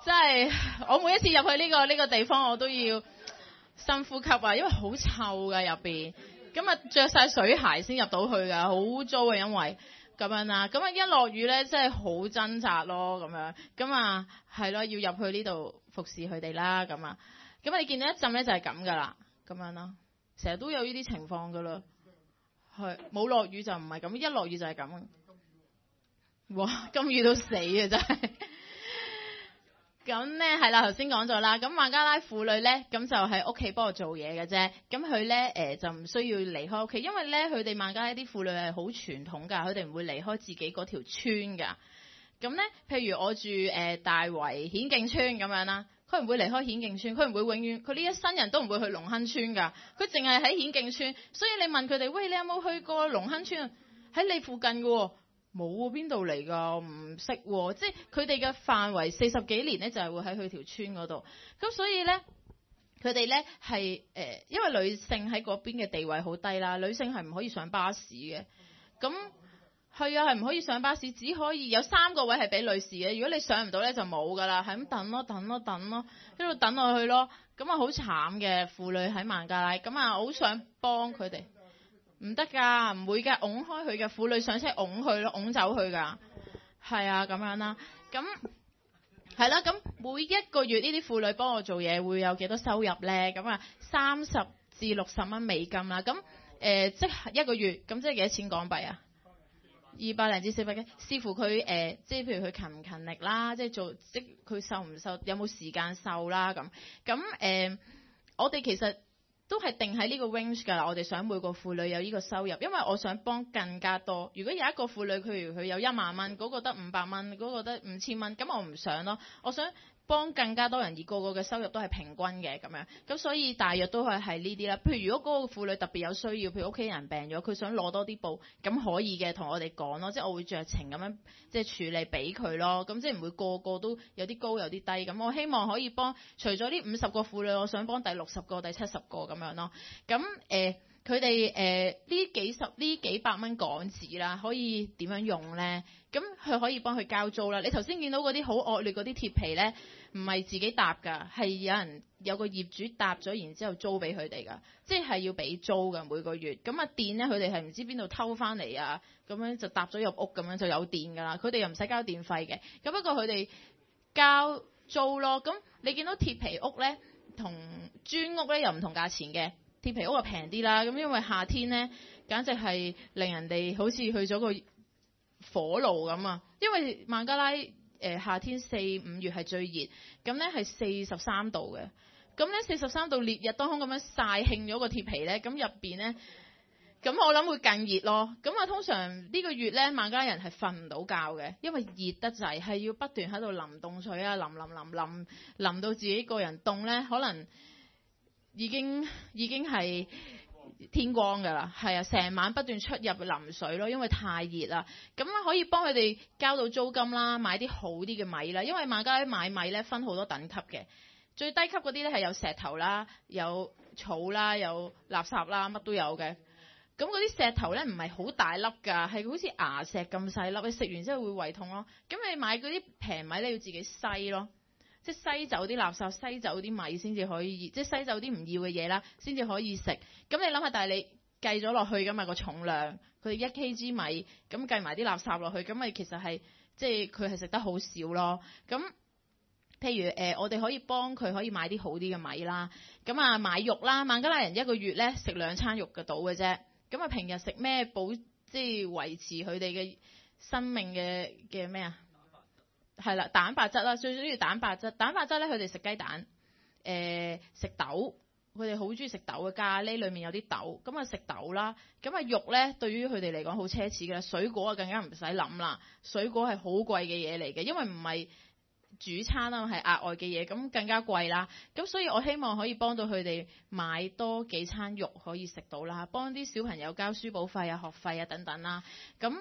真係我每一次入去呢個地方，我都要深呼吸啊，因為好臭㗎入邊。咁啊着晒水鞋先入到去㗎，好污糟啊，因為咁樣啦。咁啊一落雨咧，真係好掙扎咯，咁樣。咁啊係咯，要入去呢度服侍佢哋啦，咁啊。咁你見到一浸咧就係咁㗎啦，咁樣啦。成日都有呢啲情況㗎啦，係冇落雨就唔係咁，一落雨就係咁。哇！咁雨到死啊，真係。咁咧係啦，頭先講咗啦。咁孟加拉婦女咧，咁就喺屋企幫我做嘢嘅啫。咁佢咧就唔需要離開屋企，因為咧佢哋孟加拉啲婦女係好傳統㗎，佢哋唔會離開自己嗰條村㗎。咁咧，譬如我住大圍顯徑村咁樣啦，佢唔會離開顯徑村，佢唔會永遠，佢呢一生人都唔會去龍坑村㗎，佢淨係喺顯徑村。所以你問佢哋，喂，你有冇去過龍坑村啊？喺你附近㗎喎。冇喎，邊度嚟㗎？唔識喎，即係佢哋嘅範圍40幾年咧，就係會喺佢條村嗰度。咁所以咧，佢哋咧係因為女性喺嗰邊嘅地位好低啦，女性係唔可以上巴士嘅。咁係啊，係唔可以上巴士，只可以有3個位係俾女士嘅。如果你上唔到咧，就冇㗎啦，係咁等咯，一路等落去咯。咁啊好慘嘅婦女喺孟加拉，咁啊好想幫佢哋。唔得㗎，唔會㗎，擁開佢嘅婦女上車擁佢咯，擁走佢㗎，係啊咁樣啦。咁係啦，咁每一個月呢啲婦女幫我做嘢會有幾多收入咧？咁啊30至60蚊美金啦。咁即係一個月，咁即係幾多錢港幣啊？200零至400幾，視乎佢即係譬如佢勤唔勤力啦，即係佢瘦唔瘦，有冇時間瘦啦咁。咁我哋其實都係定喺呢個 range 㗎啦，我哋想每個婦女有呢個收入，因為我想幫更加多。如果有一個婦女，譬如佢有1萬蚊，嗰個得500蚊，嗰個得5000蚊，咁我唔想咯，我想幫更加多人，而個個嘅收入都係平均嘅咁樣。咁所以大約都係呢啲啦。譬如如果嗰個婦女特別有需要，譬如屋企人病咗，佢想攞多啲布，咁可以嘅，同我哋講咯，即係我會酌情咁樣即係處理俾佢咯。咁即係唔會個個都有啲高有啲低。咁我希望可以幫除咗呢50個婦女，我想幫第60個、第70個咁樣咯。咁佢哋呢幾百蚊港紙啦，可以點樣用咧？咁佢可以幫佢交租啦。你頭先見到嗰啲好惡劣嗰啲鐵皮咧，唔係自己搭㗎，係有個業主搭咗，然之後租俾佢哋㗎，即係要俾租㗎每個月。咁啊電咧，佢哋係唔知邊度偷翻嚟啊，咁樣就搭咗入屋，咁樣就有電㗎啦。佢哋又唔使交電費嘅。咁不過佢哋交租咯。咁你見到鐵皮屋咧，同磚屋咧又唔同價錢嘅。鐵皮屋就平啲啦，咁因為夏天咧，簡直係令人哋好似去咗個火爐咁啊！因為孟加拉夏天4、5月係最熱，咁咧係43度嘅，咁咧43度烈日當空咁樣曬興咗個鐵皮咧，咁入邊咧，咁我諗會更熱咯。咁啊，通常呢個月咧，孟加拉人係瞓唔到覺嘅，因為熱得滯，係要不斷喺度淋凍水啊，淋到自己個人凍咧，可能已經係天光㗎啦，係啊，成晚不斷出入淋水咯，因為太熱啦。咁可以幫佢哋交到租金啦，買啲好啲嘅米啦，因為孟加拉買米咧分好多等級嘅，最低級嗰啲咧係有石頭啦、有草啦、有垃圾啦，乜都有嘅。咁嗰啲石頭咧唔係好大粒㗎，係好似牙石咁細粒，你食完之後會胃痛咯。咁你買嗰啲平米咧要自己篩咯。即係篩走啲垃圾，篩走啲米先至可以，即係篩走啲唔要嘅嘢啦，先至可以食。咁你諗下，但係你計咗落去㗎嘛個重量，佢哋1 kg 米，咁計埋啲垃圾落去，咁咪其實係即係佢係食得好少咯。咁譬如我哋可以幫佢可以買啲好啲嘅米啦。咁啊買肉啦，孟加拉人一個月咧食2餐肉嘅到嘅啫。咁啊平日食咩即係維持佢哋嘅生命嘅咩啊？係啦，蛋白質啦，最主要蛋白質。蛋白質咧，佢哋食雞蛋，食豆，佢哋好中意食豆嘅，咖喱裡面有啲豆，咁啊食豆啦。咁啊肉咧，對於佢哋嚟講好奢侈嘅啦。水果啊更加唔使諗啦，水果係好貴嘅嘢嚟嘅，因為唔係主餐啊，係額外嘅嘢，咁更加貴啦。咁所以我希望可以幫到佢哋買多幾餐肉可以食到啦，幫啲小朋友交書簿費啊、學費啊等等啦。咁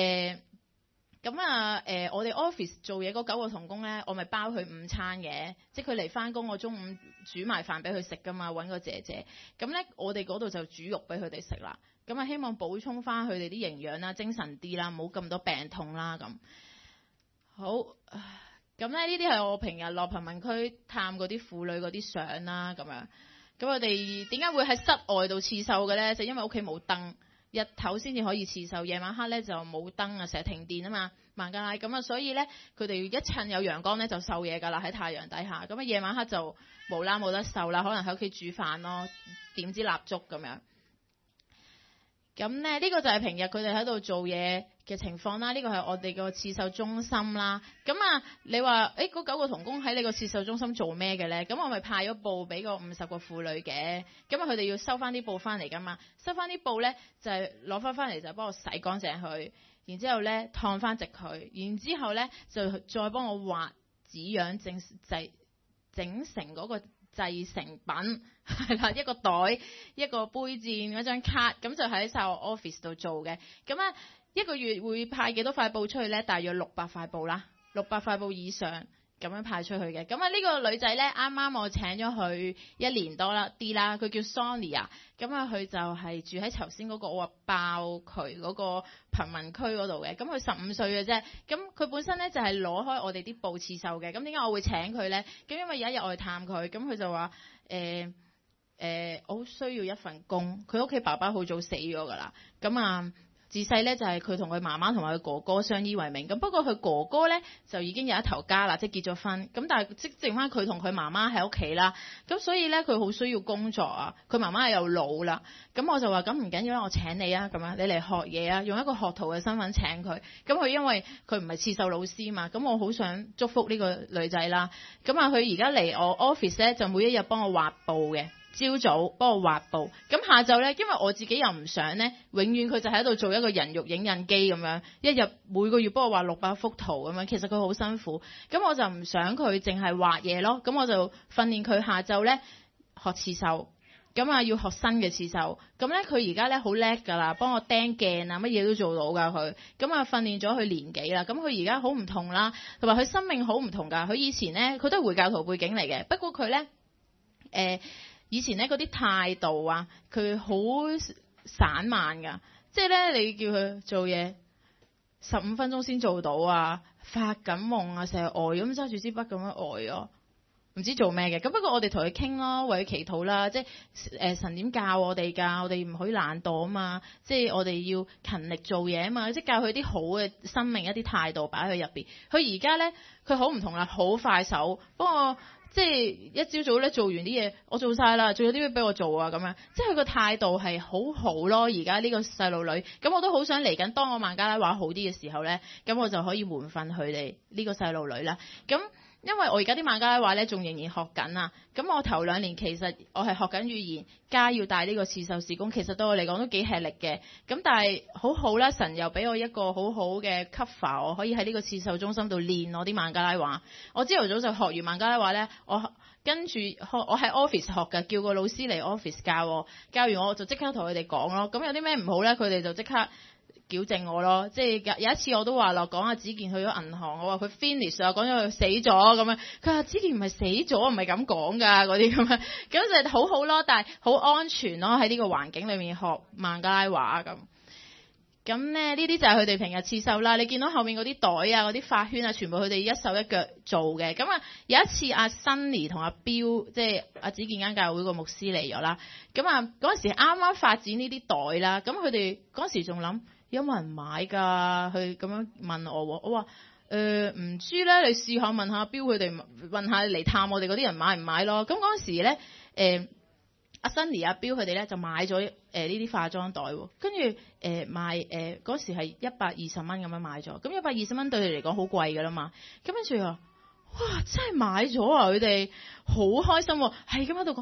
我哋 office 做嘢嗰9個同工咧，我咪包佢午餐嘅，即係佢嚟翻工，我中午煮埋飯俾佢食噶嘛，揾個姐姐。咁咧，我哋嗰度就煮肉俾佢哋食啦。咁啊，希望補充翻佢哋啲營養啦、精神啲啦，冇咁多病痛啦咁。好， 咁咧呢啲係我平日落貧民區探嗰啲婦女嗰啲相啦，咁樣。咁我哋點解會喺室外度刺繡嘅咧？就因為屋企冇燈，日頭先至可以刺繡，夜晚黑咧就冇燈啊，成日停電啊嘛，孟加拉咁啊，所以咧佢哋一趁有陽光咧就繡嘢㗎啦，喺太陽底下。咁啊夜晚黑就冇得繡啦，可能喺屋企煮飯咯，點支蠟燭咁樣。咁咧呢個就係平日佢哋喺度做嘢嘅情況啦。呢個係我哋個刺繡中心啦。咁啊，你話嗰9個童工喺你個刺繡中心做咩嘅咧？咁我咪派咗布俾個50個婦女嘅。咁啊，佢哋要收翻啲布翻嚟噶嘛？收翻啲布咧就係攞翻嚟就幫我洗乾淨佢，然之後咧燙翻直佢，然之後咧就再幫我畫紙樣整成嗰個製成品係啦，一個袋、一個杯墊、嗰張卡，咁就喺晒我 office 度做嘅。咁啊，一個月會派幾多塊布出去咧？大約600塊布啦，600塊布以上咁樣派出去嘅。咁啊，呢個女仔咧，啱啱我請咗佢1年多啦啲啦，佢叫 Sonia。咁啊，佢就係住喺頭先嗰個我話爆渠嗰個貧民區嗰度嘅。咁佢15歲嘅啫。咁佢本身咧就係攞開我哋啲布刺繡嘅。咁點解我會請佢咧？咁因為有一日我去探佢，咁佢就話我好需要一份工。佢屋企爸爸好早死咗㗎啦。咁啊。自細咧就係佢同佢媽媽同埋佢哥哥相依為命，咁不過佢哥哥咧就已經有一頭家啦，即係結咗婚，咁但係即剩翻佢同佢媽媽喺屋企啦，咁所以咧佢好需要工作啊，佢媽媽又老啦，咁我就話咁唔緊要啦，我請你啊，咁樣你嚟學嘢啊，用一個學徒嘅身份請佢，咁佢因為佢唔係刺繡老師嘛，咁我好想祝福呢個女仔啦，咁啊佢而家嚟我 office 咧就每一日幫我畫布嘅。朝早幫我畫布，咁下晝呢，因為我自己又唔想呢，永遠佢就喺度做一個人肉影印機咁樣，一日每個月幫我畫600幅圖咁樣，其實佢好辛苦，咁我就唔想佢淨係畫嘢咯，咁我就訓練佢下晝呢學刺繡，咁啊要學新嘅刺繡，咁呢，佢而家呢好叻㗎啦，幫我釘鏡啊乜嘢都做到㗎佢，咁啊訓練咗佢年幾啦，咁佢而家好唔同啦，同埋佢生命好唔同㗎，佢以前呢，佢都係回教徒背景嚟嘅，不過佢呢。以前咧嗰啲態度啊，佢好散漫㗎，即係咧你叫佢做嘢15分鐘先做到啊，發緊夢啊，成日呆咁揸住支筆咁樣呆咗，唔知做咩嘅。咁不過我哋同佢傾咯，為佢祈禱啦，即係神點教我哋㗎，我哋唔可以懶惰啊嘛，即係我哋要勤力做嘢啊嘛，即係教佢啲好嘅生命一啲態度擺喺入邊。佢而家咧佢好唔同啦，好快手，不過。即係一朝早咧做完啲嘢，我做晒啦，仲有啲咩俾我做啊咁樣，即係佢個態度係好好咯。而家呢個細路女，咁我都好想嚟緊，當我孟加拉話好啲嘅時候咧，咁我就可以援訓佢哋呢個細路女啦。咁因為我而家啲孟加拉話咧仲仍然學緊啊，咁我頭2年其實我係學緊語言，加要帶呢個刺繡事工，其實對我嚟講都幾吃力嘅。咁但係好好啦，神又俾我一個好好嘅 cover，我可以喺呢個刺繡中心度練我啲孟加拉話。我朝頭早就學完孟加拉話咧，我跟住我喺 office 學嘅，叫個老師嚟 office 教我，教完我就即刻同佢哋講咯。咁有啲咩唔好咧，佢哋就即刻矯正我咯，即係有一次我都話落講阿子健去咗銀行，我話佢 finish 啊，講咗佢死咗咁樣，佢話子健唔係死咗，唔係咁講㗎嗰啲咁樣，咁就好好咯，但係好安全咯，喺呢個環境裏面學孟加拉話咁。咁咧呢啲就係佢哋平日刺繡啦，你見到後面嗰啲袋啊、嗰啲髮圈啊，全部佢哋一手一腳做嘅。咁啊有一次阿 Sunny 同阿標，即係阿子健間教會個牧師嚟咗啦。咁啊嗰陣時啱啱發展呢啲袋啦，咁佢哋嗰陣時仲諗有冇人買㗎？佢咁樣問我話唔知咧，你試下問下標佢哋，問下嚟探我哋嗰啲人買唔買咯。咁嗰陣時咧阿 Sunny 阿標佢哋咧就買咗呢啲化妝袋喎，跟住賣嗰時係120蚊咁樣買咗，咁120蚊對你嚟講好貴㗎啦嘛，咁跟住話哇真係買咗啊！佢哋好開心喎，係咁喺度講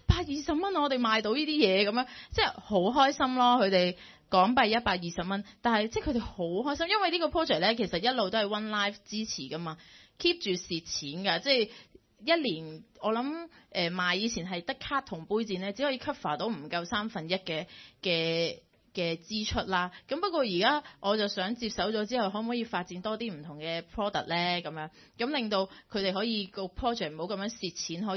120蚊我哋賣到呢啲嘢咁樣，即係好開心咯。佢哋港幣120蚊，但係即係佢哋好開心，因為呢個 project 咧其實一路都係 One Life 支持㗎嘛 ，keep 住蝕錢㗎，即係。一年我諗賣以前係得卡同杯墊咧，只可以 cover 到唔夠1/3嘅支出啦。咁不過而家我就想接手咗之後，可唔可以發展多啲唔同嘅 product 咧？咁樣咁令到佢哋可以個 project 唔好咁樣蝕錢，可以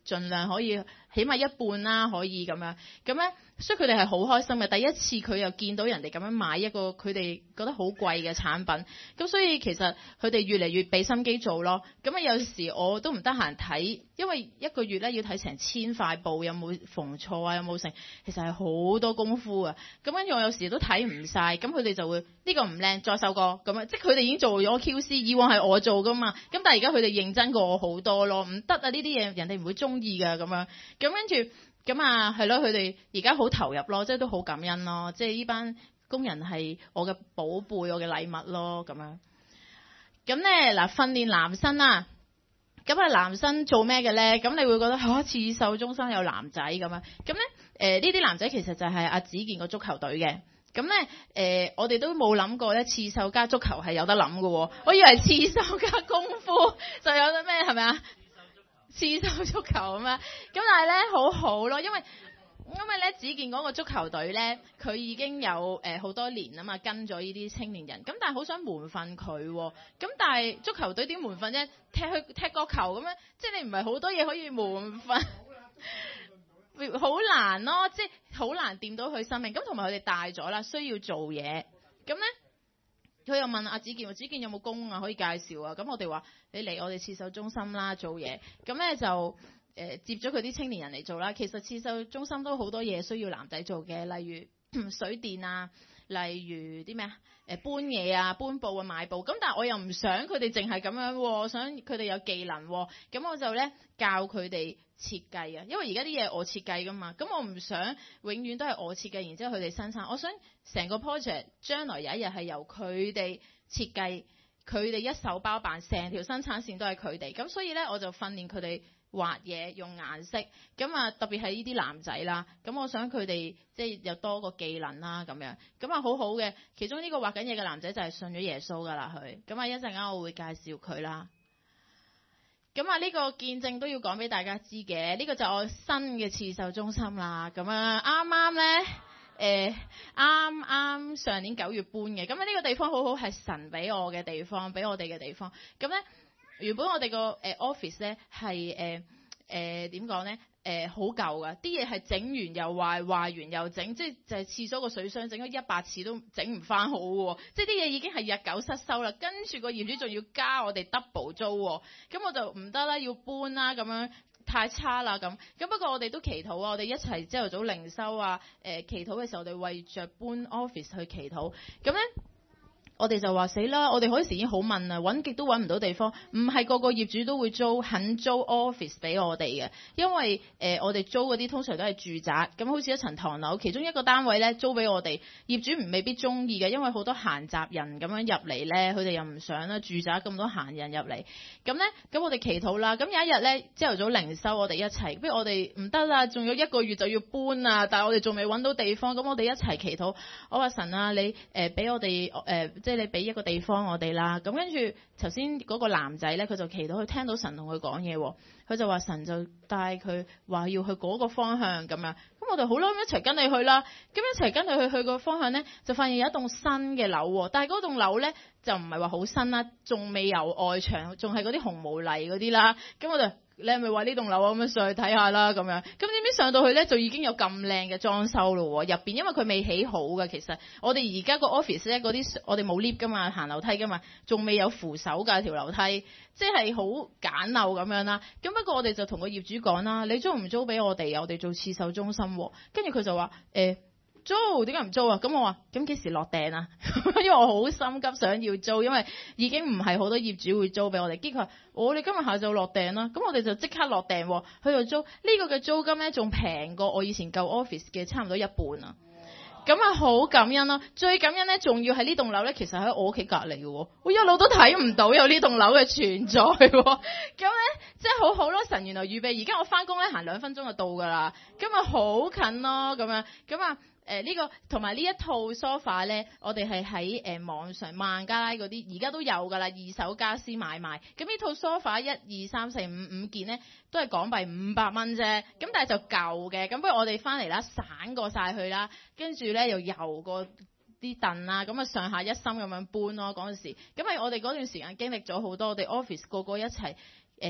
盡量可以起碼一半啦，可以咁樣。咁咧，所以佢哋係好開心嘅。第一次佢又見到人哋咁樣買一個佢哋覺得好貴嘅產品，咁所以其實佢哋越嚟越俾心機做咯。咁啊有時我都唔得閒睇，因為一個月咧要睇成1000塊布，有冇縫錯啊，有冇成，其實係好多功夫啊。咁跟住我有時都睇唔晒，咁佢哋就會呢個唔靚，再手過咁樣，即係佢哋已經做咗 QC，以往係我做噶嘛。咁但係而家佢哋認真過我好多咯，唔得啊，呢啲嘢人哋唔會中意噶咁樣。咁跟住咁啊係咯，佢哋而家好投入咯，即係都好感恩咯，即係呢班工人係我嘅寶貝，我嘅禮物咯咁樣。咁咧嗱，訓練男生啦，咁啊男生做咩嘅咧？咁你會覺得刺繡中心有男仔咁樣。咁咧呢啲男仔其實就係阿子健個足球隊嘅。咁咧我哋都冇諗過咧，刺繡加足球係有得諗嘅喎。我以為刺繡加功夫就有得咩係咪啊？刺繡足球咁樣。咁但係咧好好咯，因為咧子健嗰個足球隊咧，佢已經有好多年啊嘛，跟咗呢啲青年人。咁但係好想門訓佢喎。咁但係足球隊點門訓啫？踢個球咁樣，即係你唔係好多嘢可以門訓。好難咯，即係好難掂到佢生命。咁同埋佢哋大咗啦，需要做嘢。咁咧，佢又問阿子健，子健有冇工啊？可以介紹啊？咁我哋話你嚟我哋刺繡中心啦，做嘢。咁咧就接咗佢啲青年人嚟做啦。其實刺繡中心都好多嘢需要男仔做嘅，例如水電啊，例如啲咩啊？搬嘢啊，搬布啊，買布。咁但係我又唔想佢哋淨係咁樣，我想佢哋有技能。咁我就咧教佢哋設計啊，因為而家啲嘢我設計噶嘛。咁我唔想永遠都係我設計，然之後佢哋生產。我想成個 project 將來有一日係由佢哋設計，佢哋一手包辦，成條生產線都係佢哋。咁所以咧我就訓練佢哋畫嘢用顏色，咁啊特別係呢啲男仔啦，咁我想佢哋即係有多個技能啦咁樣，咁啊好好嘅。其中呢個畫緊嘢嘅男仔就係信咗耶穌噶啦佢，咁啊一陣間我會介紹佢啦。咁啊呢個見證都要講俾大家知嘅，呢個就係我新嘅刺繡中心啦。咁啊啱啱咧啱上年9月搬嘅，咁啊呢個地方好好，係神俾我嘅地方，俾我哋嘅地方。咁咧原本我哋個office 咧係點講咧？好舊噶，啲嘢係整完又壞，壞完又整，即係就係廁所個水箱整咗100次都整唔翻好喎，即係啲嘢已經係日久失修啦。跟住個業主仲要加我哋 double 租喎，咁我就唔得啦，要搬啦，咁樣太差啦咁。不過我哋都祈禱啊，我哋一齊朝頭早靈修啊，祈禱嘅時候我哋為着搬 office 去祈禱，咁咧。我哋就話死啦！我哋嗰時已經好問啦，揾極都揾唔到地方。唔係個個業主都會肯租 office 俾我哋嘅，因為我哋租嗰啲通常都係住宅，咁好似一層唐樓，其中一個單位咧租俾我哋，業主未必中意嘅，因為好多閒雜人咁樣入嚟咧，佢哋又唔想啦，住宅咁多閒人入嚟。咁咧，咁我哋祈禱啦。咁有一日咧，朝頭早靈修，我哋一齊，不如我哋唔得啦，仲有1個月就要搬啊，但係我哋仲未揾到地方，咁我哋一齊祈禱。我話神啊，你俾我哋即係你俾一個地方我哋啦。咁跟住頭先嗰個男仔咧，佢就祈禱，佢聽到神同佢講嘢，佢就話神就帶佢話要去嗰個方向咁樣。咁我哋好啦，一齊跟你去啦。咁一齊跟你去個方向咧，就發現有一棟新嘅樓，但係嗰棟樓咧就唔係話好新啦，仲未有外牆，仲係嗰啲紅毛泥嗰啲啦。咁我就你係咪話呢棟樓啊？咁樣上去睇下啦，咁樣。咁點知上到去咧就已經有咁靚嘅裝修咯，入邊因為佢未起好嘅，其實我哋而家個 office 咧嗰啲我哋冇 lift 噶嘛，行樓梯噶嘛，仲未有扶手噶條樓梯，即係好簡陋咁樣啦。咁不過我哋就同個業主講啦，你租唔租俾我哋？我哋做刺繡中心，跟住佢就話租，點解唔租啊？咁我話咁幾時落訂啊？因為我好心急想要租，因為已經唔係好多業主會租俾我哋。結果我哋今日下晝落訂啦，咁我哋就即刻落訂，去度租。呢個嘅租金咧仲平過我以前舊 office 嘅差唔多一半啊！咁啊好感恩咯，最感恩咧仲要係呢棟樓咧，其實喺我屋企隔離嘅，我一路都睇唔到有呢棟樓嘅存在。咁咧即係好好咯，神原來預備，而家我翻工咧行2分鐘就到㗎啦，咁啊好近咯咁樣，咁啊呢個同埋呢一套 sofa 咧，我哋係喺網上孟加拉嗰啲而家都有㗎啦，二手家私買賣。咁呢套 sofa 1、2、3、4、5件咧都係港幣500蚊啫，咁但係就舊嘅。咁不如我哋翻嚟啦，散過晒去啦，跟住咧又油過啲凳啦，咁啊上下一心咁樣搬咯嗰陣時。咁係我哋嗰段時間經歷咗好多，我哋 office 個個一齊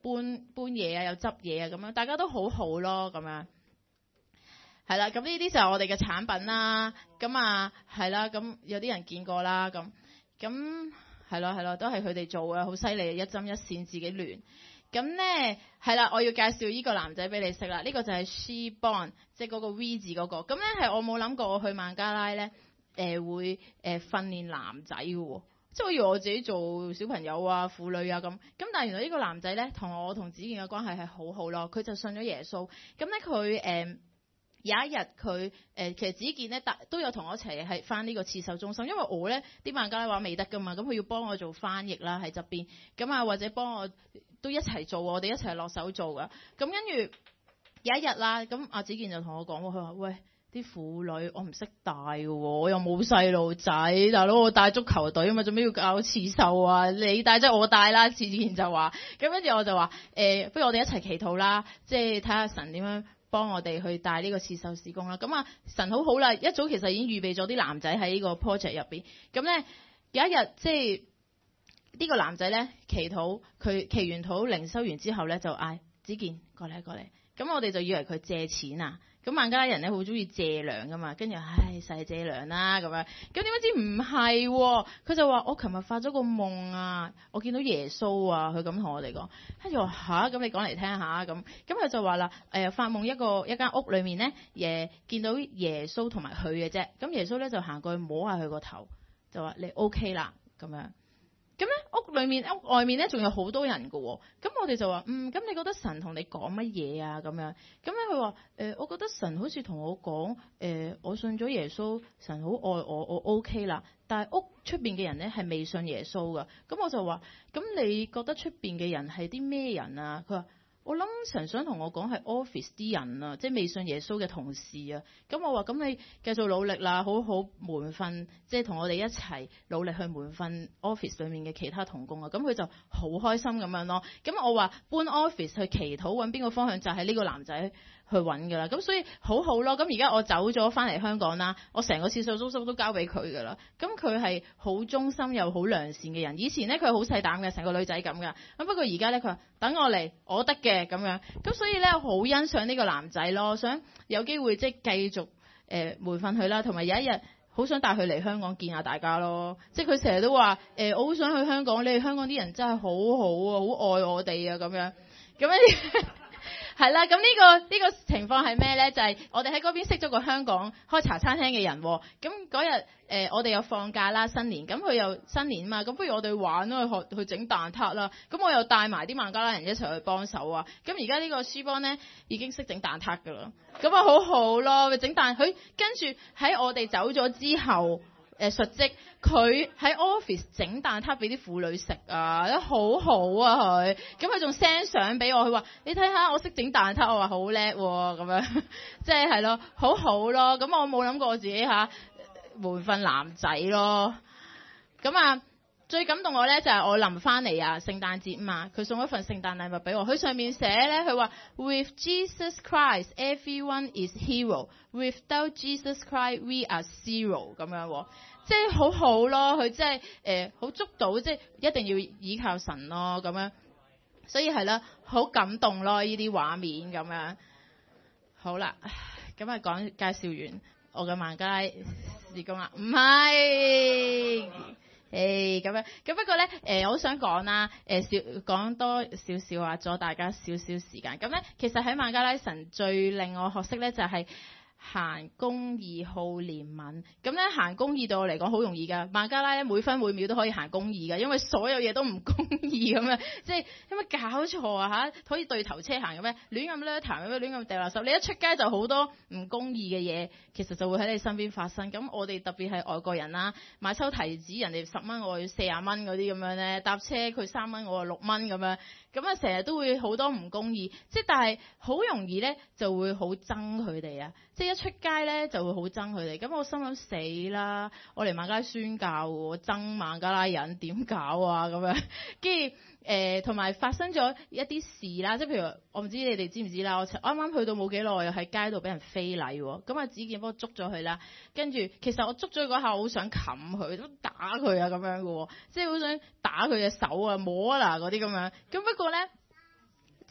搬嘢啊，又執嘢啊咁樣，大家都好好咯咁樣。係啦，咁呢啲就係我哋嘅產品啦。咁啊，係啦，咁有啲人見過啦。咁係咯，都係佢哋做嘅，好犀利，一針一線自己亂。咁咧係啦，我要介紹呢個男仔俾你識啦。呢個就係 She Born， 即係嗰個 V 字嗰個。咁咧係我冇諗過我去孟加拉咧會訓練男仔嘅喎。即係我以為我自己做小朋友啊、婦女啊咁，但係原來呢個男仔咧同我同子健嘅關係係好好咯。佢就信咗耶穌。咁咧佢有一日佢其實子健咧都有同我一齊係返呢個刺繡中心，因為我咧啲孟加拉話未得㗎嘛，咁佢要幫我做翻譯啦喺側邊，咁啊或者幫我都一齊做，我哋一齊落手做㗎。咁跟住有一日啦，咁阿子健就同我講，佢話：喂，啲婦女我唔識帶嘅喎，我又冇細路仔，大佬我帶足球隊啊嘛，做咩要搞刺繡啊？你帶即係我帶啦。子健就話，咁跟住我就話不如我哋一齊祈禱啦，即係睇下神點樣幫我哋去帶呢個刺繡事工啦。咁啊神好好啦，一早其實已經預備咗啲男仔喺呢個 project 入邊。咁咧有一日即係呢個男仔咧祈禱，佢祈完禱靈修完之後咧就嗌子健過嚟。咁我哋就以為佢借錢啊。咁孟加拉人咧好中意借糧噶嘛，跟住使借糧啦咁樣。咁點解知唔係喎？佢就話我琴日發咗個夢啊，我見到耶穌啊，佢咁同我哋講。跟住我話咁你講嚟聽下咁。咁佢就話啦發夢一間屋裏面咧見到耶穌同埋佢嘅啫。咁耶穌咧就行過去摸下佢個頭，就話你 OK 啦咁樣。咁咧屋外面咧仲有好多人㗎喎。咁我哋就話咁你覺得神同你講乜嘢啊咁樣？咁咧佢話我覺得神好似同我講我信咗耶穌，神好愛我 OK 啦。但係屋出邊嘅人咧係未信耶穌㗎。咁我就話咁你覺得出邊嘅人係啲咩人啊？佢話我諗神想同我講係 office 啲人啊，即係未信耶穌嘅同事啊。咁我話咁你繼續努力啦，好好門訓，即係同我哋一齊努力去門訓 office 裏面嘅其他同工啊。咁佢就好開心咁樣咯。咁我話搬 office 去祈禱揾邊個方向，就係呢個男仔去揾㗎啦。咁所以好好咯。咁而家我走咗翻嚟香港啦，我成個刺繡中心都交俾佢㗎啦。咁佢係好忠心又好良善嘅人。以前咧佢好細膽嘅，成個女仔咁㗎。咁不過而家咧佢話等我嚟，我得嘅咁樣。咁所以咧好欣賞呢個男仔咯，想有機會即係繼續培訓佢啦，同埋有一日好想帶佢嚟香港見下大家咯。即係佢成日都話我好想去香港，你哋香港啲人真係好好啊，好愛我哋啊咁樣。咁樣係啦，咁呢個情況係咩咧？就係我哋喺嗰邊識咗個香港開茶餐廳嘅人。咁嗰日我哋又放假啦，新年，咁佢又新年嘛，咁不如我哋玩啦，去整蛋撻啦。咁我又帶埋啲孟加拉人一齊去幫手啊。咁而家呢個書邦咧已經識整蛋撻噶啦，咁啊好好咯。佢整蛋，佢跟住喺我哋走咗之後述職，佢喺 office 整蛋撻俾啲婦女食啊，都好好啊佢。咁佢仲 send 相俾我，佢話你睇下我識整蛋撻，我話好叻喎咁樣，即係咯，好好咯。咁我冇諗過我自己門訓男仔咯。咁啊最感動我咧就係我臨翻嚟啊，聖誕節嘛，佢送一份聖誕禮物俾我。佢上面寫咧，佢話 With Jesus Christ, everyone is hero. Without Jesus Christ, we are zero 咁樣，即係好好咯。佢即係好捉到，即係一定要依靠神咯咁樣。所以係啦，好感動咯呢啲畫面咁樣。好啦，咁啊介紹完我嘅孟加拉事工啦，唔係。咁樣，咁不過咧，我好想講啦，講多少少話咗大家少少時間。咁咧，其實喺孟加拉神最令我學識咧，就係行公義好憐憫。咁咧行公義對我嚟講好容易㗎。孟加拉咧每分每秒都可以行公義㗎，因為所有嘢都唔公義咁樣，即係有乜搞錯啊嚇？可以對頭車行嘅咩？亂咁咧彈，亂咁掉垃圾。你一出街就好多唔公義嘅嘢，其實就會喺你身邊發生。咁我哋特別係外國人啦，買抽提子人哋10蚊，我要40蚊嗰啲咁樣咧，搭車佢3蚊，我6蚊咁樣。咁啊，成日都會好多唔公義，即係但係好容易咧就會好憎佢哋啊！即係一出街咧就會好憎佢哋。咁我心諗死啦！我嚟孟加拉宣教喎，憎孟加拉人點搞啊咁樣？跟住同埋發生咗一啲事啦，即係譬如我唔知你哋知唔知啦，我啱啱去到冇幾耐，又喺街度俾人非禮喎。咁啊，子健幫我捉咗佢啦。跟住其實我捉咗嗰下，我好想冚佢，都打佢啊咁樣嘅喎，即係好想打佢隻手啊、摸啊嗰啲咁樣。咁不過咧，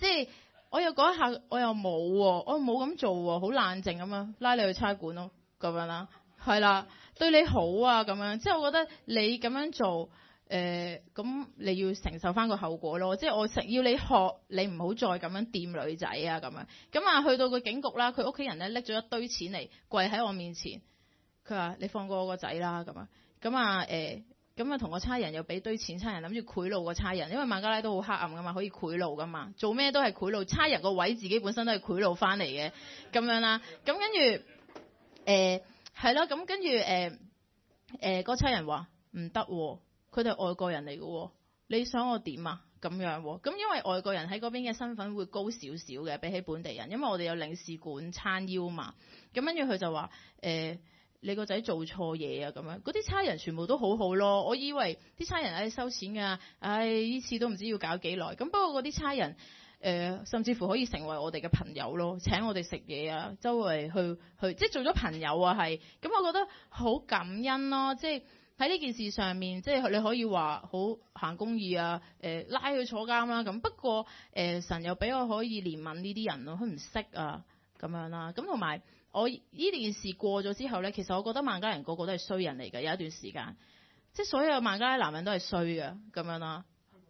即係我又嗰一下我又冇喎，我冇咁做喎，好冷靜咁樣拉你去差館咯，咁樣啦，係啦，對你好啊咁樣，即係我覺得你咁樣做。咁你要承受翻個後果咯，即係我要你學，你唔好再咁樣掂女仔啊咁樣。咁啊去到個警局啦，佢屋企人咧拎咗一堆錢嚟跪喺我面前，佢話你放過我個仔啦咁樣。咁啊同個差人又俾堆錢，差人諗住賄賂個差人，因為孟加拉都好黑暗噶嘛，可以賄賂噶嘛，做咩都係賄賂，差人個位自己本身都係賄賂翻嚟嘅咁樣啦。咁跟住係咯，咁跟住個差人話唔得喎。佢哋係外國人嚟嘅喎，你想我點啊？咁樣喎，咁因為外國人喺嗰邊嘅身份會高少少嘅，比起本地人，因為我哋有領事館撐腰嘛。咁跟住佢就話你個仔做錯嘢啊咁樣，嗰啲差人全部都好好咯。我以為啲差人收錢㗎，呢次都唔知要搞幾耐。咁不過嗰啲差人甚至乎可以成為我哋嘅朋友咯，請我哋食嘢啊，周圍去即係做咗朋友啊，係。咁我覺得好感恩咯，即係。喺呢件事上面，即係你可以話好行公義啊，拉佢坐監啦咁。不過神又俾我可以憐憫呢啲人咯，佢唔識啊咁樣啦。咁同埋我呢件事過咗之後咧，其實我覺得孟加拉人個個都係衰人嚟嘅，有一段時間，即係所有孟加拉男人都係衰嘅咁樣啦。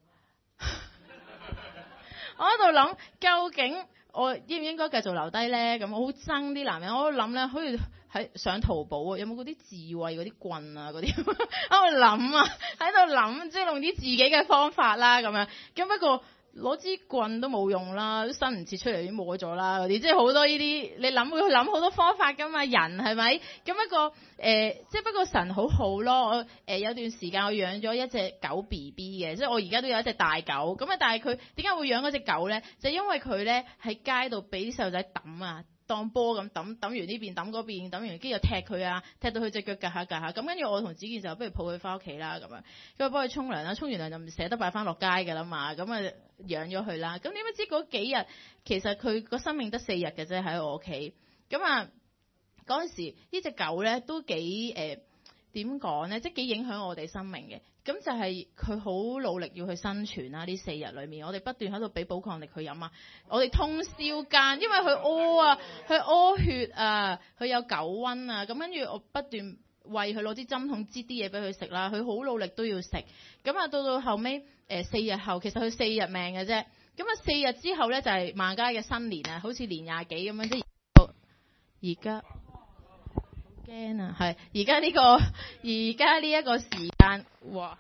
我喺度諗，究竟我應唔應該繼續留低咧？咁我好憎啲男人，我喺度諗咧，好似喺上淘寶啊，有冇嗰啲智慧嗰啲棍啊嗰啲？喺度諗啊，喺度諗，即係用啲自己嘅方法啦咁樣。咁不過攞支棍都冇用啦，都伸唔切出嚟已經冇咗啦嗰啲，即係好多呢啲你諗會諗好多方法噶嘛，人係咪？咁不過即係不過神好好咯。我有段時間我養咗一隻狗 BB 嘅，即係我而家都有一隻大狗咁啊。但係佢點解會養嗰隻狗咧？就因為佢咧喺街度俾啲細路仔揼啊。當波咁揼完呢邊揼嗰邊，揼完跟住又踢佢啊，踢到佢隻腳趌下趌下。咁跟住我同子健就不如抱佢翻屋企啦咁樣，咁啊幫佢沖涼啦，沖完涼就唔捨得擺翻落街㗎啦嘛，咁啊養咗佢啦。咁點不知嗰幾日其實佢個生命得4日嘅啫喺我屋企。咁啊嗰陣時呢隻狗咧都幾點講咧，即係幾影響我哋生命嘅。咁就係佢好努力要去生存啦。呢4日裏面，我哋不斷喺度俾寶礦力去飲啊。我哋通宵間，因為佢屙啊，佢屙血啊，佢有狗瘟啊。咁跟住我不斷為佢攞啲針筒擠啲嘢俾佢食啦。佢好努力都要食。咁啊到後尾4日後，其實佢4日命嘅啫。咁啊4日之後咧就係孟加拉嘅新年啊，好似年廿幾咁樣，即係而家。驚啊！係而家呢一個時間，哇！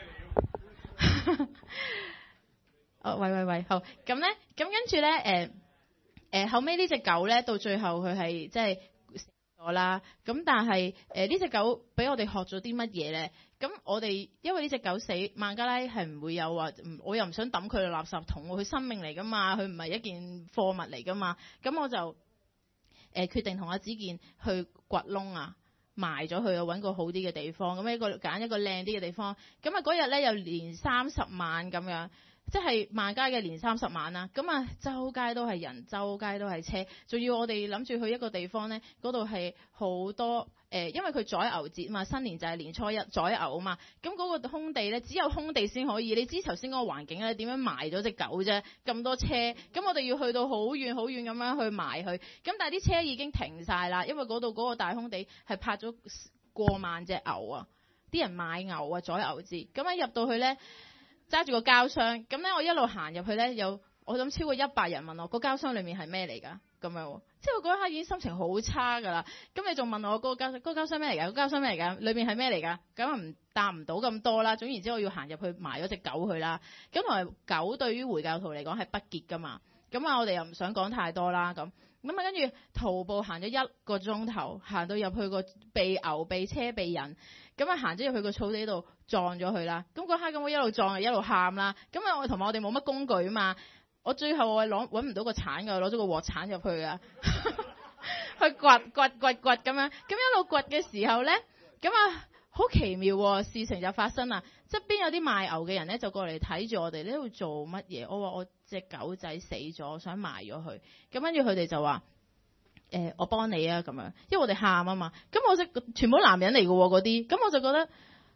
哦，喂，好咁咧，咁跟住咧，後尾呢隻狗咧，到最後佢係即係死咗啦。咁但係呢隻狗俾我哋學咗啲乜嘢咧？咁我哋因為呢隻狗死，孟加拉係唔會有話，我又唔想抌佢落垃圾桶，佢生命嚟噶嘛，佢唔係一件貨物嚟噶嘛。咁我就決定同阿子健去掘窿啊，埋咗佢啊，揾個好啲嘅地方。咁揀一個靚啲嘅地方。咁啊嗰日咧又年30晚咁樣，即係孟加拉嘅年30晚啦。咁啊周街都係人，周街都係車，仲要我哋諗住去一個地方咧，嗰度係好多因為佢宰牛節嘛，新年就係年初一宰牛啊嘛。咁嗰個空地咧，只有空地先可以。你知頭先嗰個環境咧，點樣埋咗隻狗啫？咁多車，咁我哋要去到好遠好遠咁樣去埋佢。咁但係啲車已經停晒啦，因為嗰度嗰個大空地係泊咗過萬隻牛啊！啲人買牛啊，宰牛節。咁一入到去咧，揸住個膠箱。咁咧我一路行入去咧，有我諗超過100人問我個膠箱裡面係咩嚟㗎？咁樣，即係我嗰一刻已經心情好差㗎啦。咁你仲問我嗰個膠箱咩嚟㗎？個膠箱咩嚟㗎？裏面係咩嚟㗎？咁啊答唔到咁多啦。總言之，我要行入去埋咗隻狗去啦。咁同埋狗對於回教徒嚟講係不潔㗎嘛。咁啊，我哋又唔想講太多啦。咁啊，跟住徒步行咗1個鐘頭，行到入去個被牛、被車、被人。咁啊，行咗入去個草地度撞咗佢啦。咁嗰刻咁我一路撞一路喊啦。咁啊，我哋冇乜工具啊嘛。我最後我揾唔到個鏟㗎，攞咗個鑊鏟入去啊，去掘咁樣。咁一路掘嘅時候咧，咁啊好奇妙喎，事情就發生啦。側邊有啲賣牛嘅人咧，就過嚟睇住我哋呢度做乜嘢。我話我隻狗仔死咗，想埋咗佢。咁跟住佢哋就話我幫你啊咁樣，因為我哋喊啊嘛。咁我全部男人嚟㗎喎嗰啲，咁我就覺得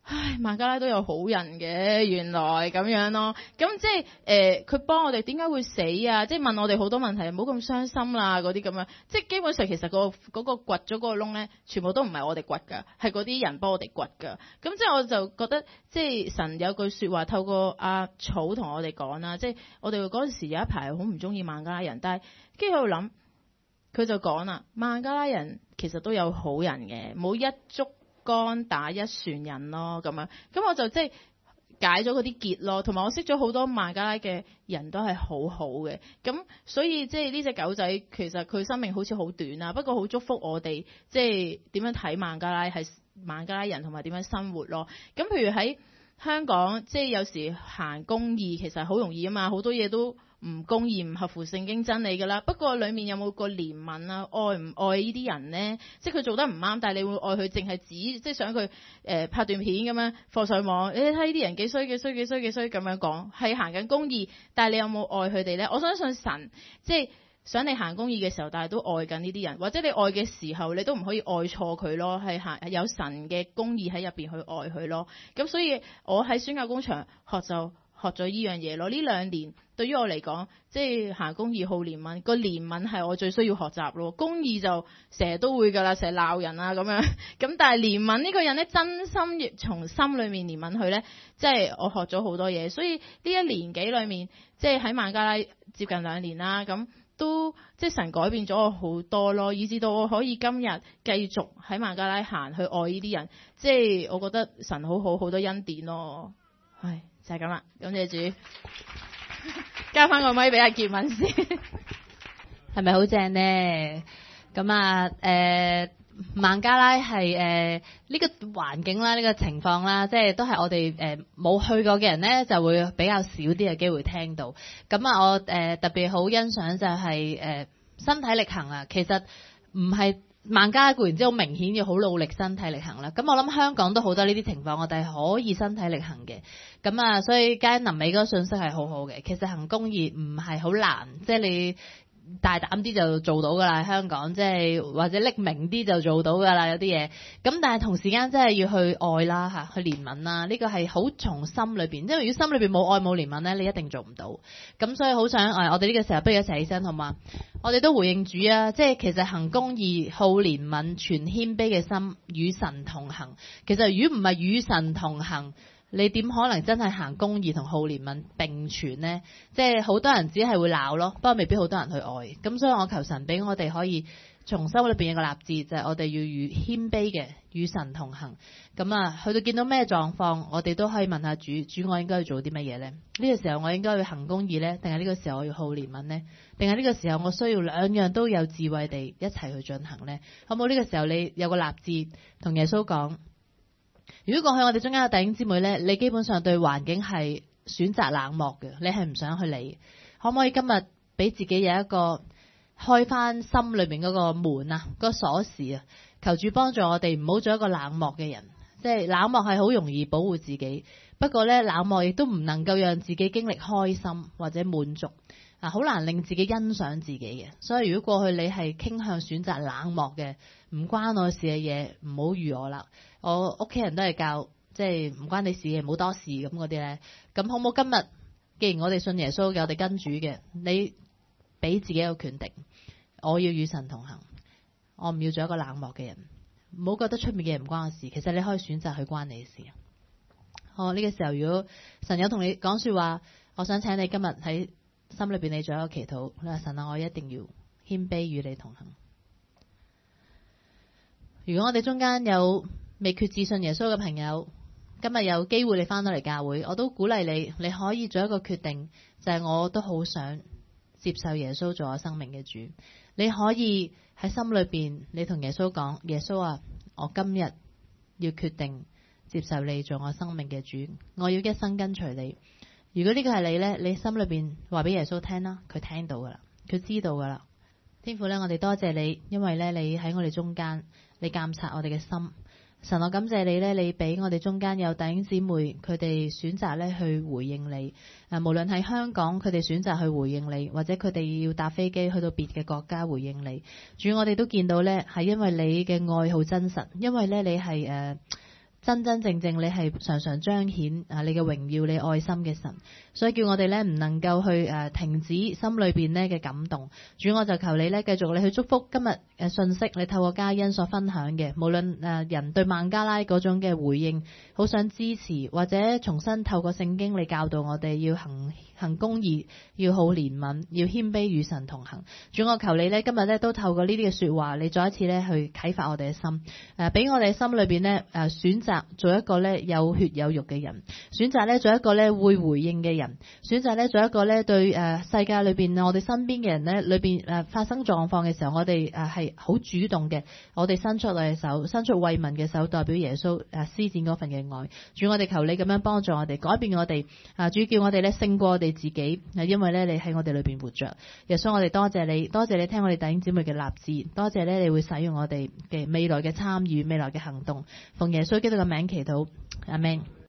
唉，孟加拉都有好人嘅，原來咁樣咯。咁即係佢幫我哋點解會死啊？即係問我哋好多問題，唔好咁傷心啦，嗰啲咁樣。即係基本上其實嗰個掘咗嗰個窿咧，全部都唔係我哋掘㗎，係嗰啲人幫我哋掘㗎。咁即係我就覺得，即係神有句説話透過阿草同我哋講啦。即係我哋嗰陣時有一排好唔中意孟加拉人，但係跟住喺度諗，佢就講啦，孟加拉人其實都有好人嘅，冇一竹竿打一船人咯，咁樣，咁我就即係解咗嗰啲結咯，同埋我識咗好多孟加拉嘅人都係好好嘅，咁所以即係呢隻狗仔其實佢生命好似好短啊，不過好祝福我哋即係點樣睇孟加拉係孟加拉人同埋點樣生活咯。咁譬如喺香港，即係有時行公義其實好容易啊嘛，好多嘢都唔公義唔合乎聖經真理㗎啦。不過裡面有冇個憐憫啊？愛唔愛呢啲人呢？即係佢做得唔啱，但係你會愛佢，淨係指即係想佢拍段片咁樣放上網。你睇呢啲人幾衰幾衰幾衰幾衰咁樣講，係行緊公義，但係你有冇愛佢哋呢？我相信神即係想你行公義嘅時候，但係都愛緊呢啲人，或者你愛嘅時候，你都唔可以愛錯佢咯，係有神嘅公義喺入邊去愛佢咯。咁所以我喺宣教工場學咗呢樣嘢咯。呢2年對於我嚟講，即係行公義好憐憫，個憐憫係我最需要學習咯。公義就成日都會㗎啦，成日鬧人啊咁樣。咁但係憐憫呢個人咧，真心從心裏面憐憫佢咧，即係我學咗好多嘢。所以呢1年幾裏面，即係喺孟加拉接近2年啦，咁都即係神改變咗我好多咯，以至到我可以今日繼續喺孟加拉行去愛呢啲人。即係我覺得神好多恩典咯。係。就係咁啦，感謝主。交翻個咪俾阿傑文先， 係咪好正呢？咁啊，孟加拉係呢個環境啦，呢個情況啦，即係都係我哋冇去過嘅人呢，就會比較少啲嘅機會聽到。咁啊，我特別好欣賞就係身體力行啊，其實唔係。孟加拉固然之好明顯要好努力身體力行啦，咁我諗香港都好多呢啲情況，我哋係可以身體力行嘅，咁啊，所以佳欣臨尾嗰個信息係好好嘅。其實行公義唔係好難，即係你大膽啲就做到㗎啦，香港即係或者匿名啲就做到㗎啦，有啲嘢。咁但係同時間真係要去愛啦嚇，去憐憫啦，呢個係好從心裏邊，因為如果心裏邊冇愛冇憐憫咧，你一定做唔到。咁所以好想我哋呢個時候不如一齊起身好嘛？我哋都回應主啊！即係其實行公義、好憐憫、全謙卑嘅心，與神同行。其實如果唔係與神同行，你點可能真係行公義同好憐憫並存呢？即係好多人只係會鬧咯，不過未必好多人去愛。咁所以我求神俾我哋可以從心裏邊有個立志，就係我哋要與謙卑嘅與神同行。咁啊，去到見到咩狀況，我哋都可以問下主，主我應該要做啲乜嘢呢？呢個時候我應該要行公義呢？定係呢個時候我要好憐憫呢？定係呢個時候我需要兩樣都有智慧地一齊去進行呢？好冇？呢個時候你有個立志同耶穌講。如果過去我哋中間嘅弟兄姊妹呢，你基本上對環境係選擇冷漠嘅，你係唔想去理，可唔可以今日俾自己有一個開翻心裏面嗰個門啊，嗰個鎖匙啊？求主幫助我哋唔好做一個冷漠嘅人，即係冷漠係好容易保護自己，不過呢，冷漠亦都唔能夠讓自己經歷開心或者滿足啊，好難令自己欣賞自己嘅。所以如果過去你係傾向選擇冷漠嘅，唔關我事嘅嘢唔好預我啦。我屋企人都係教，即係唔關你事嘅，唔好多事咁嗰啲呢。咁好唔好？今日既然我哋信耶穌嘅，我哋跟主嘅，你俾自己一個決定，我要與神同行，我唔要做一個冷漠嘅人。唔好覺得出面嘅嘢唔關我事，其實你可以選擇去關你事。好，呢個時候如果神有同你講說話，我想請你今日喺心裏邊你做一個祈禱，你話神啊，我一定要謙卑與你同行。如果我哋中間有未決志信耶穌嘅朋友，今日有機會你翻到嚟教會，我都鼓勵你，你可以做一個決定，就係我都好想接受耶穌做我生命嘅主。你可以喺心裏邊，你同耶穌講：耶穌啊，我今日要決定接受你做我生命嘅主，我要一生跟隨你。如果呢個係你呢，你心裏邊話俾耶穌聽啦，佢聽到噶啦，佢知道噶啦。天父呢，我哋多謝你，因為呢，你喺我哋中間，你監察我哋嘅心。神，我感謝你呢，你俾我哋中間有弟兄姊妹，佢哋選擇呢去回應你。無論喺香港，佢哋選擇去回應你，或者佢哋要搭飛機去到別嘅國家回應你。主，我哋都見到呢，係因為你嘅愛好真實，因為呢，你係真真正正你係常常彰顯你嘅榮耀、你愛心嘅神。所以叫我哋咧唔能夠去停止心裏邊咧嘅感動。主，我就求你咧繼續你去祝福今日嘅信息，你透過嘉欣所分享嘅，無論人對孟加拉嗰種嘅回應，好想支持，或者重新透過聖經你教導我哋要行公義，要好憐憫，要謙卑與神同行。主，我求你咧今日咧都透過呢啲嘅說話，你再一次咧去啟發我哋嘅心，俾我哋心裏邊咧選擇做一個咧有血有肉嘅人，選擇咧做一個咧會回應嘅人，選擇咧做一個咧對世界裏邊我哋身邊嘅人咧裏邊發生狀況嘅時候，我哋係好主動嘅，我哋伸出我嘅手，伸出慰問嘅手，代表耶穌施展嗰份嘅愛。主，我哋求你咁樣幫助我哋，改變我哋主，叫我哋咧勝過我哋自己，因為咧你喺我哋裏邊活着。耶穌，我哋多謝你，多謝你聽我哋弟兄姊妹嘅立志，多謝咧你會使用我哋嘅未來嘅參與，未來嘅行動。奉耶穌基督嘅名祈禱，阿們。